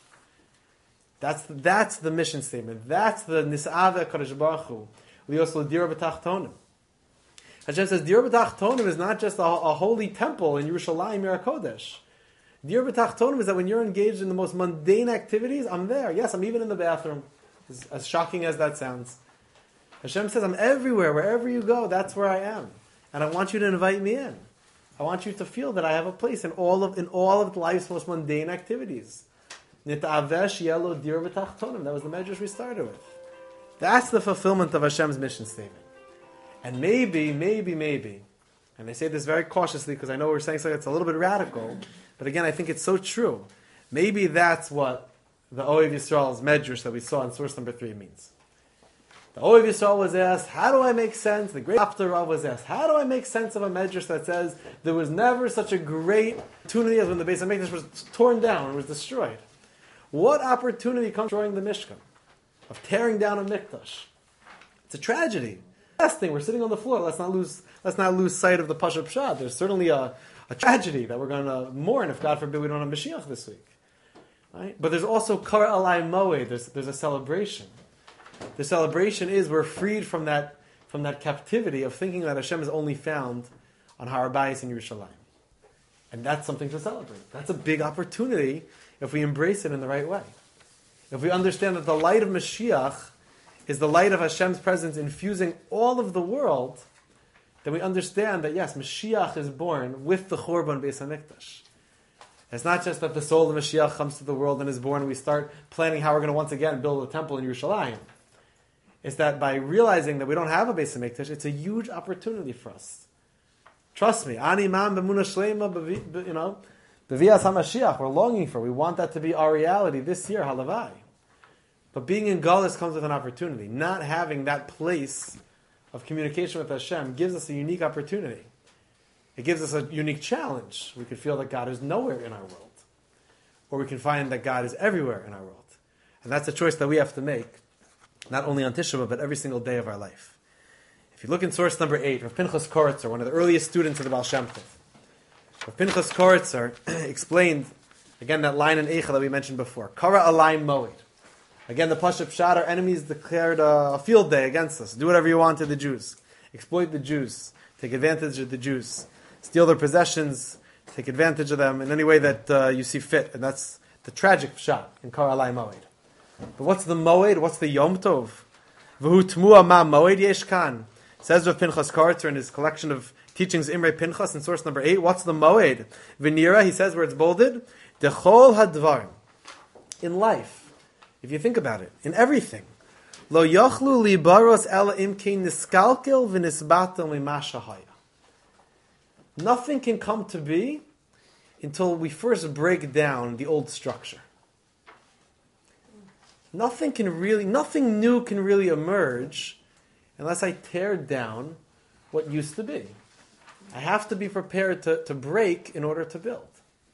That's the mission statement. That's the nis'ave Kadosh Baruch Hu. Lios l'dira b'tachtonim. Hashem says, Dira b'tachtonim is not just a holy temple in Yerushalayim, Yer HaKodesh. Dira b'tachtonim is that when you're engaged in the most mundane activities, I'm there. Yes, I'm even in the bathroom. As shocking as that sounds. Hashem says, I'm everywhere. Wherever you go, that's where I am. And I want you to invite me in. I want you to feel that I have a place in all of life's most mundane activities. Nita'avesh yelo dir v'tachtonim. That was the medrash we started with. That's the fulfillment of Hashem's mission statement. And maybe, And I say this very cautiously because I know we're saying something that's a little bit radical, but again, I think it's so true. Maybe that's what the Ohev Yisrael's medrash that we saw in source number 3 means. The Ohev Yisrael was asked, how do I make sense? The great Apter Rav was asked, how do I make sense of a medrash that says there was never such a great opportunity as when the Beis HaMikdash was torn down and was destroyed? What opportunity comes from destroying the Mishkan, of tearing down a Mikdash? It's a tragedy. Last thing, we're sitting on the floor. Let's not lose sight of the Pashup Pshat. There's certainly a tragedy that we're going to mourn if, God forbid, we don't have Mashiach this week. Right? But there's also Kara Alai Moed. There's a celebration. The celebration is we're freed from that captivity of thinking that Hashem is only found on Har Bayis in Yerushalayim. And that's something to celebrate. That's a big opportunity if we embrace it in the right way. If we understand that the light of Mashiach is the light of Hashem's presence infusing all of the world, then we understand that yes, Mashiach is born with the Churban Beis HaMikdash. It's not just that the soul of Mashiach comes to the world and is born and we start planning how we're going to once again build a temple in Yerushalayim. It's that by realizing that we don't have a Beis HaMikdash, it's a huge opportunity for us. Trust me, Ani Mam B'Emunah Shleima, B'Vias HaMashiach, we're longing for. We want that to be our reality this year, Halavai. But being in Galus comes with an opportunity. Not having that place of communication with Hashem gives us a unique opportunity. It gives us a unique challenge. We could feel that God is nowhere in our world. Or we can find that God is everywhere in our world. And that's a choice that we have to make, not only on Tisha B'Av, but every single day of our life. If you look in source number 8, Rav Pinchas Koritzer, one of the earliest students of the Baal Shem Tov, Rav Pinchas Koritzer explained, again, that line in Eicha that we mentioned before, Kara Alai Moed. Again, the Pashup Pshat, our enemies declared a field day against us. Do whatever you want to the Jews. Exploit the Jews. Take advantage of the Jews. Steal their possessions. Take advantage of them in any way that you see fit. And that's the tragic Pshat in Kara Alai Moed. But what's the Moed? What's the Yom Tov? V'hu Tmua Ma Moed Yesh Kan. Says Rav Pinchas Koritzer in his collection of teachings Imrei Pinchas in source number 8. What's the Moed? V'nira, he says where it's bolded, Dechol Hadvarim. In life. If you think about it, in everything, lo yochlu libaros ela imkein niskalkel v'nisbatel mimashahaya. Nothing can come to be until we first break down the old structure. Nothing new can really emerge unless I tear down what used to be. I have to be prepared to break in order to build.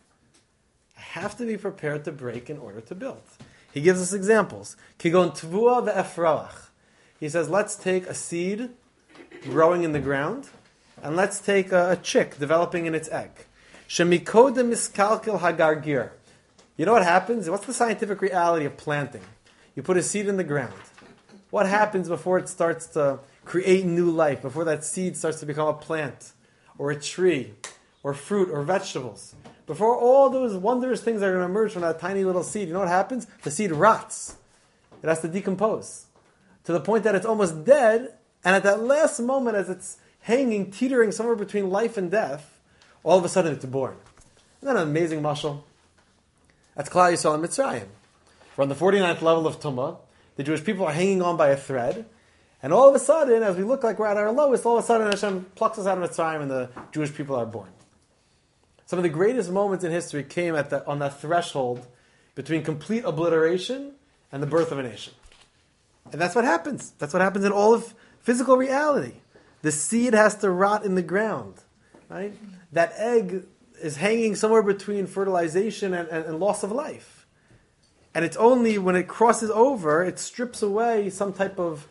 I have to be prepared to break in order to build. He gives us examples. Kigon tvua ve'efroach. He says, let's take a seed growing in the ground, and let's take a chick developing in its egg. Shemikodem miskalkel hagargir. You know what happens? What's the scientific reality of planting? You put a seed in the ground. What happens before it starts to create new life, before that seed starts to become a plant, or a tree, or fruit, or vegetables? Before all those wondrous things are going to emerge from that tiny little seed, you know what happens? The seed rots. It has to decompose. To the point that it's almost dead, and at that last moment as it's hanging, teetering somewhere between life and death, all of a sudden it's born. Isn't that an amazing mashal? That's Klal Yisrael in Mitzrayim. We're on the 49th level of Tumah. The Jewish people are hanging on by a thread. And all of a sudden, as we look like we're at our lowest, all of a sudden Hashem plucks us out of Mitzrayim and the Jewish people are born. Some of the greatest moments in history came on that threshold between complete obliteration and the birth of a nation. And that's what happens. That's what happens in all of physical reality. The seed has to rot in the ground. Right? That egg is hanging somewhere between fertilization and loss of life. And it's only when it crosses over, it strips away some type of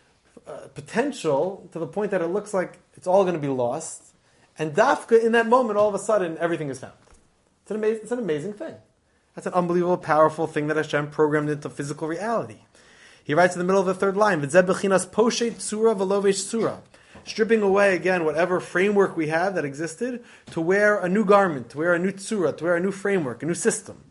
potential to the point that it looks like it's all going to be lost. And dafka, in that moment, all of a sudden, everything is found. It's an amazing thing. That's an unbelievable, powerful thing that Hashem programmed into physical reality. He writes in the middle of the third line, V'zeh b'chinas poshet tzura v'lovesh tzura. Stripping away, again, whatever framework we have that existed, to wear a new garment, to wear a new tzura, to wear a new framework, a new system.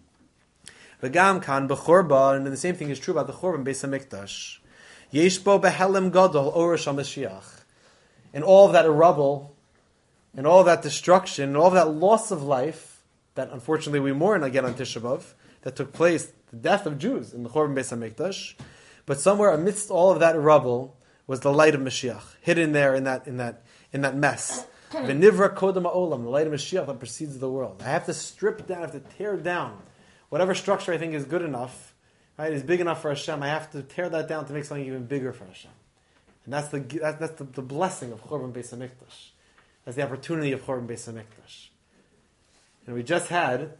V'gam kan b'chorba, and the same thing is true about the Chorban Beis HaMikdash. Yesh bo behelem gadol orish HaMashiach. In all of that rubble, and all that destruction, and all that loss of life, that unfortunately we mourn again on Tisha B'Av, that took place, the death of Jews in the Chorban Beis HaMikdash, but somewhere amidst all of that rubble was the light of Mashiach, hidden there in that mess. V'nivra kodem ha'olam, the light of Mashiach that precedes the world. I have to strip down, I have to tear down whatever structure I think is good enough, right, is big enough for Hashem. I have to tear that down to make something even bigger for Hashem. And that's the blessing of Chorban Beis HaMikdash. That's the opportunity of Chorban Beis HaMikdash. And we just had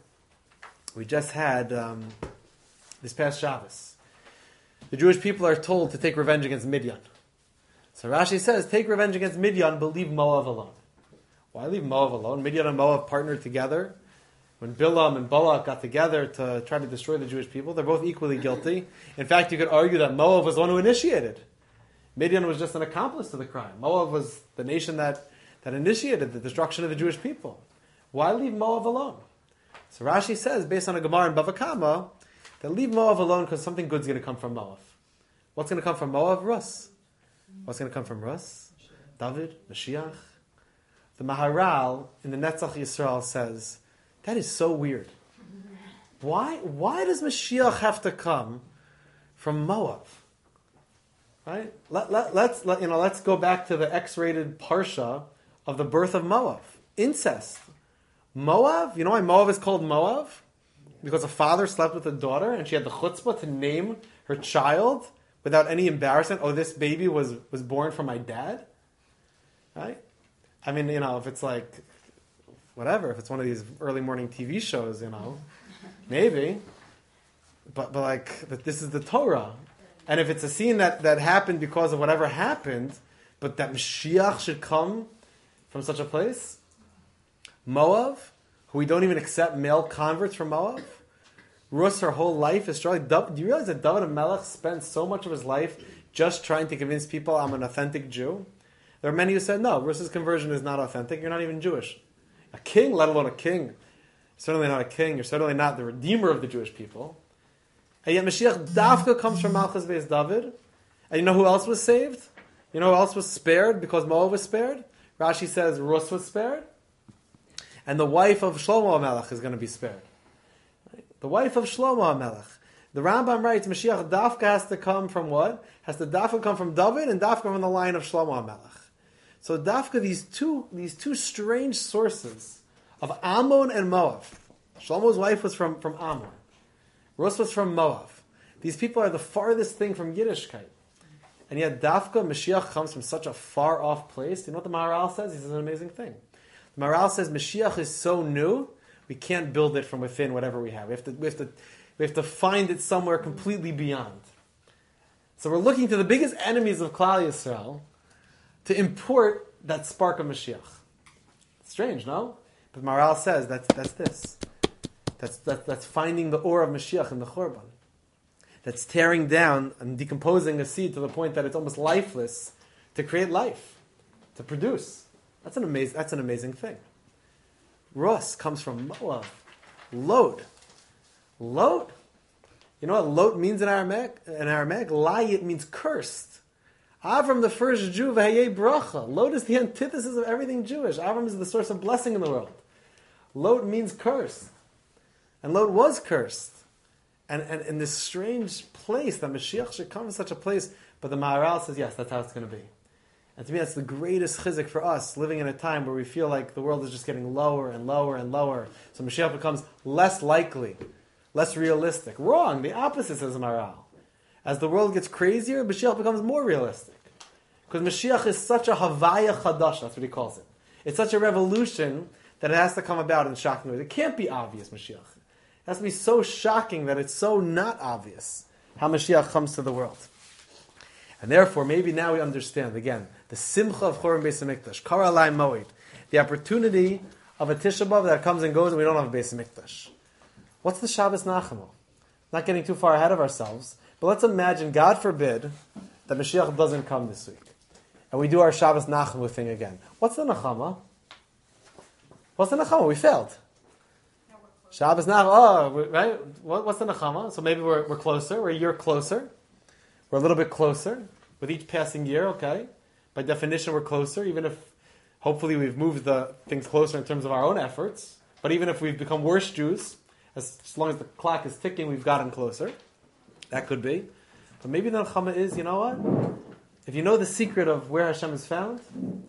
this past Shabbos. The Jewish people are told to take revenge against Midian. So Rashi says, take revenge against Midian, but leave Moab alone. Why leave Moab alone? Midian and Moab partnered together. When Bilam and Balak got together to try to destroy the Jewish people, they're both equally guilty. In fact, you could argue that Moab was the one who initiated. Midian was just an accomplice to the crime. Moab was the nation that initiated the destruction of the Jewish people. Why leave Moab alone? So Rashi says, based on a Gemara in Bava Kama, that leave Moab alone because something good's going to come from Moab. What's going to come from Moab? Rus. What's going to come from Rus? David, Mashiach. The Maharal in the Netzach Yisrael says, that is so weird. Why does Mashiach have to come from Moab? Right? Let's go back to the X-rated parsha of the birth of Moab. Incest. Moab, you know why Moab is called Moab? Because a father slept with a daughter and she had the chutzpah to name her child without any embarrassment. Oh, this baby was born from my dad? Right? I mean, if it's like, whatever, if it's one of these early morning TV shows, maybe. But this is the Torah. And if it's a scene that happened because of whatever happened, but that Mashiach should come from such a place, Moab, who we don't even accept male converts from Moab, Rus, her whole life is struggling. Do you realize that David HaMelech spent so much of his life just trying to convince people I'm an authentic Jew? There are many who said, no, Rus's conversion is not authentic. You're not even Jewish. A king, let alone a king. You're certainly not a king. You're certainly not the redeemer of the Jewish people. And yet Mashiach Dafka comes from Malchus Beis David. And you know who else was saved? You know who else was spared because Moab was spared? Rashi says Rus was spared. And the wife of Shlomo HaMelech is going to be spared. Right? The wife of Shlomo HaMelech. The Rambam writes, Mashiach Dafka has to come from what? Has to Dafka come from David and Dafka from the line of Shlomo HaMelech. So Dafka, these two strange sources of Ammon and Moab. Shlomo's wife was from Ammon. Rus was from Moab. These people are the farthest thing from Yiddishkeit. And yet Dafka, Mashiach comes from such a far off place. You know what the Maharal says? He says an amazing thing. The Maharal says Mashiach is so new, we can't build it from within whatever we have. We have to find it somewhere completely beyond. So we're looking to the biggest enemies of Klal Yisrael to import that spark of Mashiach. Strange, no? But Maharal says that's this. That's finding the ore of Mashiach in the Chorban. That's tearing down and decomposing a seed to the point that it's almost lifeless to create life, to produce. That's an amazing thing. Rus comes from Moab. Lod. You know what Lot means in Aramaic? Layit means cursed. Avram, the first Jew, v'hayei bracha. Lot is the antithesis of everything Jewish. Avram is the source of blessing in the world. Lot means cursed. And Lot was cursed. And in this strange place, that Mashiach should come to such a place. But the Maharal says, yes, that's how it's going to be. And to me, that's the greatest chizuk for us, living in a time where we feel like the world is just getting lower and lower and lower. So Mashiach becomes less likely, less realistic. Wrong. The opposite, says the Maharal. As the world gets crazier, Mashiach becomes more realistic. Because Mashiach is such a Havaya Chadash, that's what he calls it. It's such a revolution that it has to come about in shocking ways. It can't be obvious, Mashiach. It has to be so shocking that it's so not obvious how Mashiach comes to the world. And therefore, maybe now we understand, again, the simcha of Chorban Beis HaMikdash, Kara Alai Moed, the opportunity of a Tisha B'Av that comes and goes and we don't have a Beis HaMikdash. What's the Shabbos Nachamu? Not getting too far ahead of ourselves, but let's imagine, God forbid, that Mashiach doesn't come this week. And we do our Shabbos Nachamu thing again. What's the Nachama? We failed. Shabbos Nachamu, right? What's the Nachama? So maybe we're closer, we're a year closer. We're a little bit closer with each passing year, okay? By definition, we're closer, even if hopefully we've moved the things closer in terms of our own efforts. But even if we've become worse Jews, as long as the clock is ticking, we've gotten closer. That could be. But maybe the Nechama is, you know what? If you know the secret of where Hashem is found,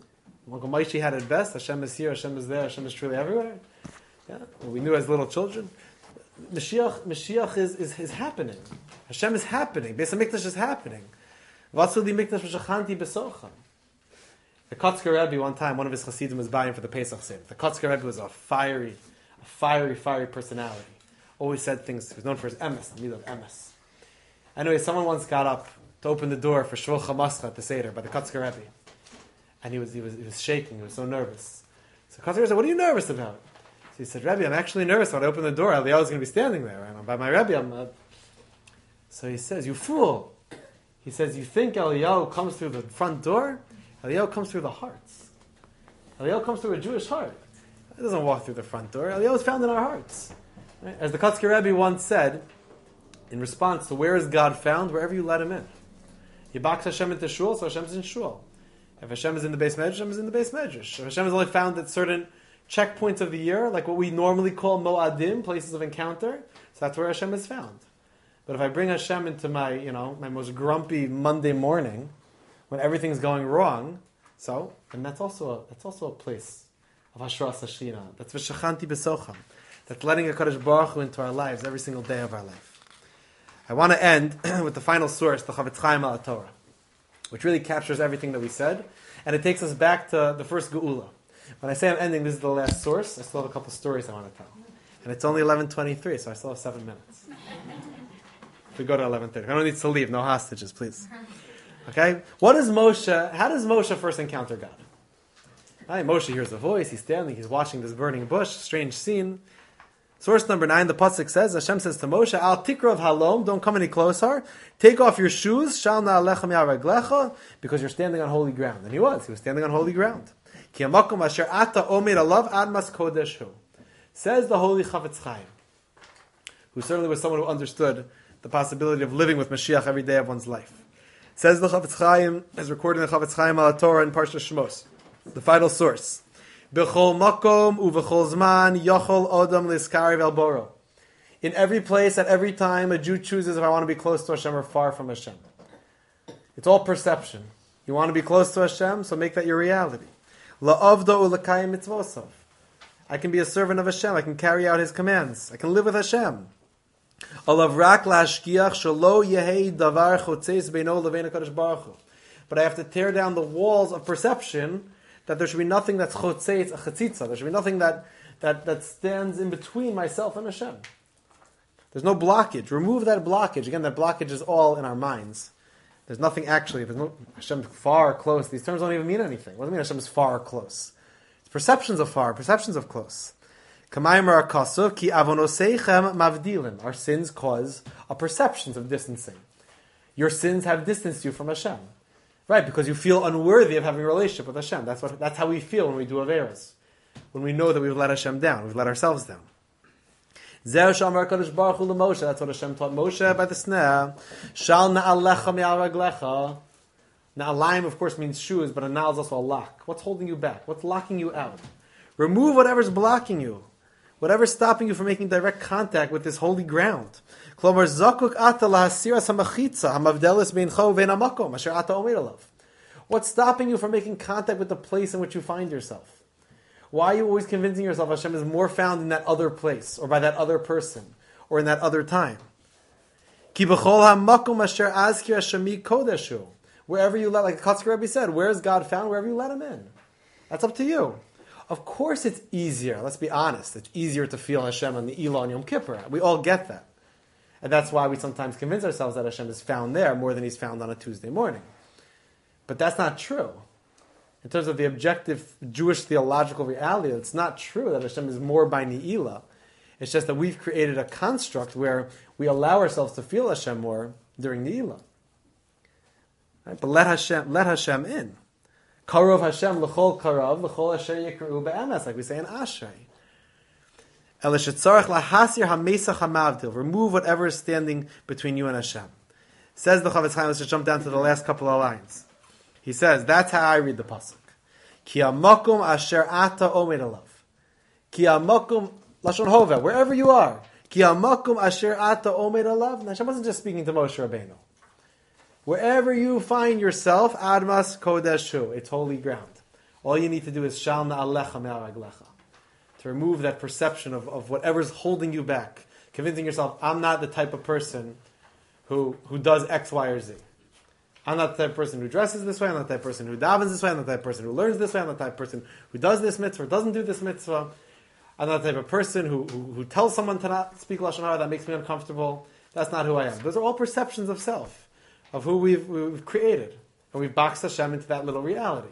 Uncle Moshe had it best. Hashem is here, Hashem is there, Hashem is truly everywhere. Yeah, well, we knew as little children. Mashiach is happening. Hashem is happening. Beis HaMikdash is happening. Vatzuli Mikdash v'shachanti besocha. The Kotzker Rebbe, one time, one of his Hasidim was buying for the Pesach Seder. The Kotzker Rebbe was a fiery personality. Always said things. He was known for his emes, the middle of emes. Anyway, someone once got up to open the door for Shvul Chamascha at the Seder by the Kotzker Rebbe. And he was shaking, he was so nervous. So Kotzker Rebbe said, "What are you nervous about?" So he said, "Rebbe, I'm actually nervous when I open the door. Eliyahu is going to be standing there. Right? I'm by my Rebbe. So he says, "You fool." He says, "You think Eliyahu comes through the front door? Eliyahu comes through the hearts. Eliyahu comes through a Jewish heart. He doesn't walk through the front door. Eliyahu is found in our hearts." Right? As the Kotzker Rebbe once said, in response to where is God found? Wherever you let him in. You box Hashem into shul, so Hashem is in shul. If Hashem is in the Beis Medrash, Hashem is in the Beis Medrash. If Hashem is only found at certain checkpoints of the year, like what we normally call mo'adim, places of encounter, so that's where Hashem is found. But if I bring Hashem into my most grumpy Monday morning, when everything's going wrong, then that's also a place of Hashras Hashina. That's v'shachanti besocham. That's letting HaKadosh Baruch Hu into our lives every single day of our life. I want to end with the final source, the Chavetz Chaim al Torah, which really captures everything that we said, and it takes us back to the first Geula. When I say I'm ending, this is the last source. I still have a couple stories I want to tell, and it's only 11:23, so I still have 7 minutes. If we go to 11:30, I don't need to leave. No hostages, please. Okay, how does Moshe first encounter God? Right, Moshe hears a voice. He's standing. He's watching this burning bush. Strange scene. Source number 9, the pasuk says, Hashem says to Moshe, Al tikrav halom, don't come any closer. Take off your shoes, shal na'alechem ya'raglecha, because you're standing on holy ground. And he was standing on holy ground. Ki hamakom asher ata omer alav admas kodesh hu. Says the holy Chavetz Chaim, who certainly was someone who understood the possibility of living with Mashiach every day of one's life. Says the Chavetz Chaim, as recorded in the Chavetz Chaim al Torah in Parsha Shmos, the final source. B'chol makom u'v'chol zman yochol odam liskariv el boro. In every place, at every time, a Jew chooses if I want to be close to Hashem or far from Hashem. It's all perception. You want to be close to Hashem, so make that your reality. La'avda u'l'kayim mitzvosav. I can be a servant of Hashem. I can carry out His commands. I can live with Hashem. Alav rak la'ashkiach shelo yehei davar chotzeis beino levein HaKadosh Baruch Hu. But I have to tear down the walls of perception that there should be nothing that's chotzeitz, a chatzitza. There should be nothing that stands in between myself and Hashem. There's no blockage. Remove that blockage. Again, that blockage is all in our minds. There's nothing actually. There's no Hashem far, close. These terms don't even mean anything. What does it mean Hashem is far or close? It's perceptions of far, perceptions of close. Kamayimar akasov ki avonoseichem mavdilin. Our sins cause a perceptions of distancing. Your sins have distanced you from Hashem. Right, because you feel unworthy of having a relationship with Hashem. That's how we feel when we do Averos. When we know that we've let Hashem down, we've let ourselves down. That's what Hashem taught Moshe by the sneh. Shal na'alecha mi'al raglecha. Na'alayim, of course, means shoes, but a na'al is also a lock. What's holding you back? What's locking you out? Remove whatever's blocking you. Whatever's stopping you from making direct contact with this holy ground. What's stopping you from making contact with the place in which you find yourself? Why are you always convincing yourself Hashem is more found in that other place, or by that other person, or in that other time? Wherever you let, like Kotzker Rebbe said, where is God found? Wherever you let Him in. That's up to you. Of course it's easier, let's be honest, it's easier to feel Hashem on the Elul on Yom Kippur. We all get that. And that's why we sometimes convince ourselves that Hashem is found there more than He's found on a Tuesday morning. But that's not true. In terms of the objective Jewish theological reality, it's not true that Hashem is more by Ne'ilah. It's just that we've created a construct where we allow ourselves to feel Hashem more during Ne'ilah. Right? But let Hashem in. Karov Hashem l'chol karav l'chol asher yikru be'emes, like we say in Ashrei. Remove whatever is standing between you and Hashem. Says the Chavetz Chaim. Let's just jump down to the last couple of lines. He says, that's how I read the pasuk. Ki hamakom asher ata omed alav. Ki hamakom lashon hova. Wherever you are. Ki hamakom asher ata omed alav. Now Hashem wasn't just speaking to Moshe Rabbeinu. Wherever you find yourself, admas kodesh hu. It's holy ground. All you need to do is shal na'alecha me'araglecha. To remove that perception of whatever's holding you back. Convincing yourself, I'm not the type of person who does X, Y, or Z. I'm not the type of person who dresses this way. I'm not the type of person who davens this way. I'm not the type of person who learns this way. I'm not the type of person who does this mitzvah or doesn't do this mitzvah. I'm not the type of person who tells someone to not speak Lashon Hara. That makes me uncomfortable. That's not who I am. Those are all perceptions of self, of who we've created. And we've boxed Hashem into that little reality.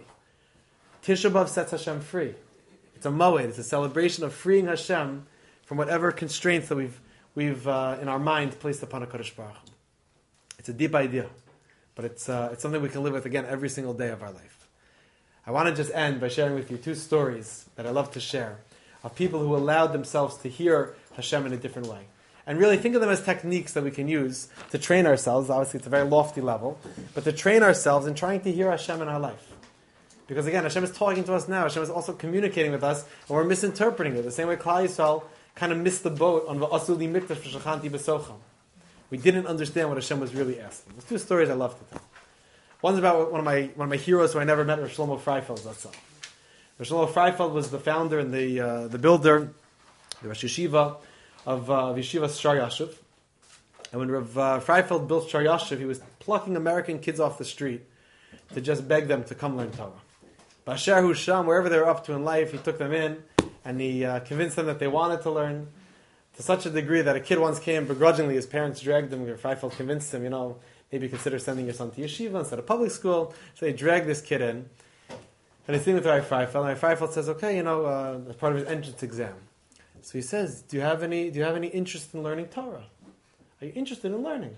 Tisha B'Av sets Hashem free. It's a moed. It's a celebration of freeing Hashem from whatever constraints that we've in our mind placed upon HaKadosh Baruch Hu. It's a deep idea. But it's something we can live with, again, every single day of our life. I want to just end by sharing with you two stories that I love to share of people who allowed themselves to hear Hashem in a different way. And really think of them as techniques that we can use to train ourselves. Obviously, it's a very lofty level. But to train ourselves in trying to hear Hashem in our life. Because again, Hashem is talking to us now. Hashem is also communicating with us, and we're misinterpreting it. The same way Klal Yisrael kind of missed the boat on V'asu li mikdash v'shachanti b'socham. We didn't understand what Hashem was really asking. There's two stories I love to tell. One's about one of my heroes who I never met, Rav Shlomo Freifeld. That's all. Rav Shlomo Freifeld was the founder and the builder, the Rosh Yeshiva of Yeshiva Shar Yashuv. And when Rav Freifeld built Shar Yashuv, he was plucking American kids off the street to just beg them to come learn Torah. B'asher hu sham, wherever they were up to in life, he took them in and he convinced them that they wanted to learn. To such a degree that a kid once came begrudgingly, his parents dragged him, Freifeld convinced him, maybe consider sending your son to yeshiva instead of public school. So they dragged this kid in. And he's sitting with Rav Freifeld, and Rav Freifeld says, okay, as part of his entrance exam. So he says, do you have any interest in learning Torah? Are you interested in learning?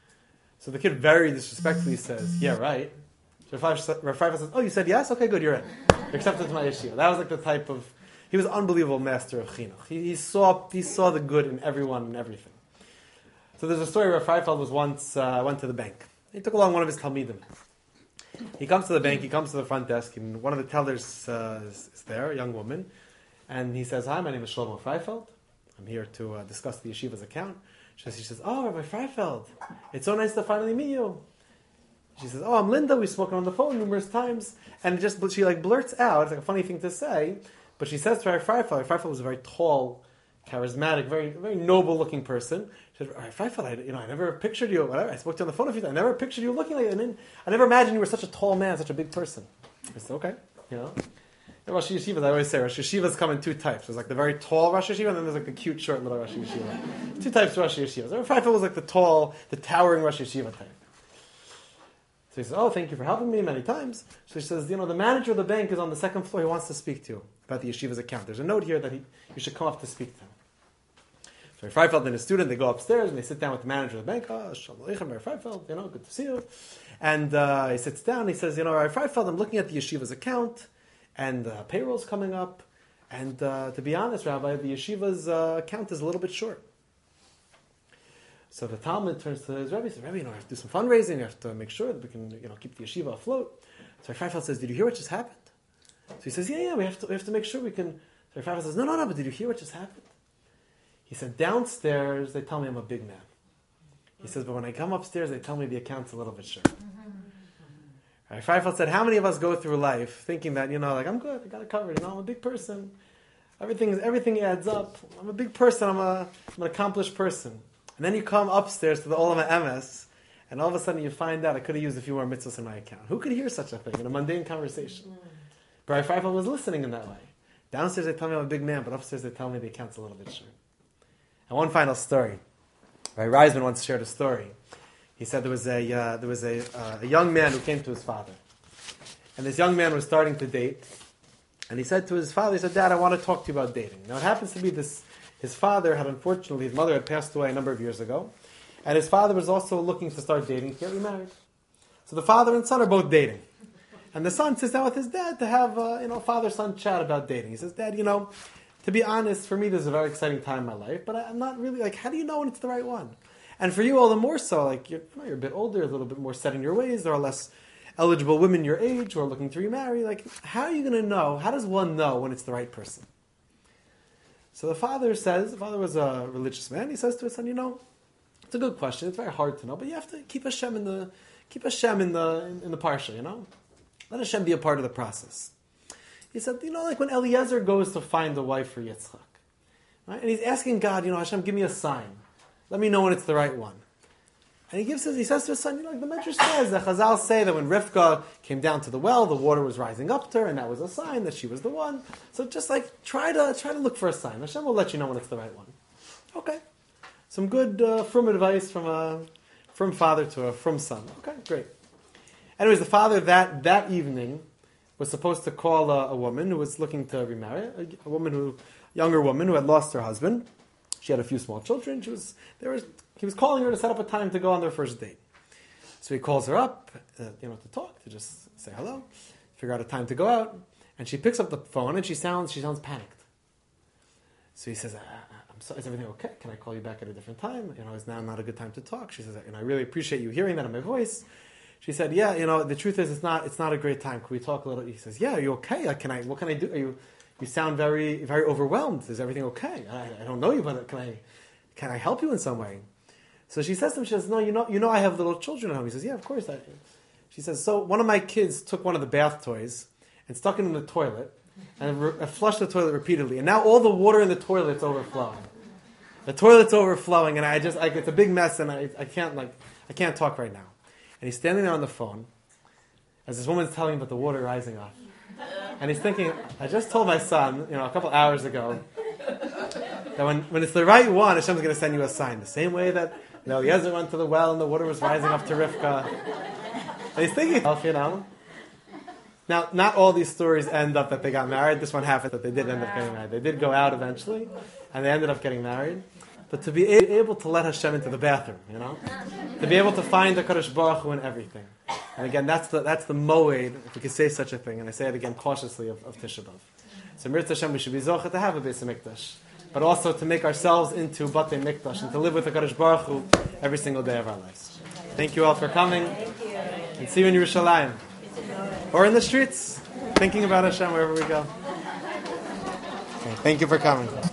So the kid very disrespectfully says, yeah, right. So Rav Freifeld says, oh, you said yes? Okay, good, you're in. You're accepted to my yeshiva. That was like the type of... He was an unbelievable master of chinuch. He saw the good in everyone and everything. So there's a story where Freifeld was once went to the bank. He took along one of his talmidim. He comes to the bank. He comes to the front desk, and one of the tellers is there, a young woman, and he says, "Hi, my name is Shlomo Freifeld. I'm here to discuss the yeshiva's account." She says, "Oh, Rabbi Freifeld, it's so nice to finally meet you." She says, "Oh, I'm Linda. We've spoken on the phone numerous times," and she blurts out. It's like a funny thing to say. But she says to Rabbi Freifeld was a very tall, charismatic, very, very noble-looking person. She said, Rabbi Freifeld, I never pictured you. Whatever. I spoke to you on the phone a few times. I never pictured you looking like that. I never imagined you were such a tall man, such a big person. I said, okay. In Rosh Yeshivas, I always say, Rosh Yeshivas come in two types. There's like the very tall Rosh Yeshiva, and then there's like the cute, short little Rosh Yeshiva. Two types of Rosh Yeshivas. Rabbi Freifeld was like the tall, the towering Rosh Yeshiva type. So he says, oh, thank you for helping me many times. So he says, the manager of the bank is on the second floor. He wants to speak to you about the yeshiva's account. There's a note here that you should come up to speak to him. So Freifeld and his student, they go upstairs and they sit down with the manager of the bank. Oh, Shalom Aleichem, Freifeld, good to see you. And he sits down and he says, Freifeld, I'm looking at the yeshiva's account and payroll's coming up. And to be honest, Rabbi, the yeshiva's account is a little bit short. So the Talmud turns to his Rebbe and says, Rebbe, we have to do some fundraising. We have to make sure that we can, keep the yeshiva afloat. So Freifeld says, did you hear what just happened? So he says, yeah, we have to make sure we can. So Freifeld says, no, but did you hear what just happened? He said, downstairs, they tell me I'm a big man. He says, but when I come upstairs, they tell me the account's a little bit short. Freifeld said, how many of us go through life thinking that, I'm good, I got it covered, I'm a big person. Everything adds up. I'm a big person, I'm an accomplished person. And then you come upstairs to the Olam HaEmes, and all of a sudden you find out I could have used a few more mitzvahs in my account. Who could hear such a thing in a mundane conversation? But Rabbi Freifeld was listening in that way. Downstairs they tell me I'm a big man, but upstairs they tell me the account's a little bit short. And one final story. Rabbi Reisman once shared a story. He said there was a young man who came to his father. And this young man was starting to date. And he said to his father, Dad, I want to talk to you about dating. Now it happens to be his father his mother had passed away a number of years ago, and his father was also looking to start dating to get remarried. So the father and son are both dating. And the son sits down with his dad to have father-son chat about dating. He says, Dad, to be honest, for me this is a very exciting time in my life, but I'm not really, how do you know when it's the right one? And for you all the more so, you're a bit older, a little bit more set in your ways, there are less eligible women your age who are looking to remarry. How are you going to know, how does one know when it's the right person? So the father was a religious man. He says to his son, it's a good question. It's very hard to know, but you have to keep Hashem in the parsha, Let Hashem be a part of the process. He said, like when Eliezer goes to find a wife for Yitzchak. Right? And he's asking God, Hashem, give me a sign. Let me know when it's the right one. And he says to his son, like the Medrash says, the Chazal say that when Rivka came down to the well, the water was rising up to her, and that was a sign that she was the one. So just like try to look for a sign. Hashem will let you know when it's the right one. Okay. Some good from advice from father to a from son. Okay, great. Anyways, the father that evening was supposed to call a woman who was looking to remarry, a younger woman who had lost her husband. She had a few small children. He was calling her to set up a time to go on their first date. So he calls her up, to talk, to just say hello, figure out a time to go out, and she picks up the phone and she sounds panicked. So he says, "I'm sorry, is everything okay? Can I call you back at a different time? Is now not a good time to talk?" She says, "I really appreciate you hearing that in my voice." She said, "Yeah, the truth is, it's not a great time. Can we talk a little?" He says, "Yeah, are you okay? What can I do? You sound very, very overwhelmed. Is everything okay? I don't know you, but can I help you in some way?" So she says to him, she says, "No, I have little children at home." He says, "Yeah, of course." She says, "So one of my kids took one of the bath toys and stuck it in the toilet and flushed the toilet repeatedly, and now all the water in the toilet's overflowing. The toilet's overflowing, and it's a big mess, and I can't talk right now." And he's standing there on the phone as this woman's telling him about the water rising up. And he's thinking, I just told my son, a couple hours ago, that when it's the right one, Hashem's going to send you a sign. The same way that Eliezer went to the well and the water was rising up to Rivka. And he's thinking, Now, not all these stories end up that they got married. This one happened that they did end up getting married. They did go out eventually, and they ended up getting married. But to be able to let Hashem into the bathroom, to be able to find the Kadosh Baruch Hu in everything. And again, that's the moed, if we could say such a thing, and I say it again cautiously, of Tisha B'Av. So Mirz Hashem, we should be zocheh to have a Beis HaMikdash, but also to make ourselves into Batei Mikdash and to live with the Kadosh Baruch Hu every single day of our lives. Thank you all for coming, and see you in Yerushalayim, or in the streets, thinking about Hashem wherever we go. Okay, thank you for coming.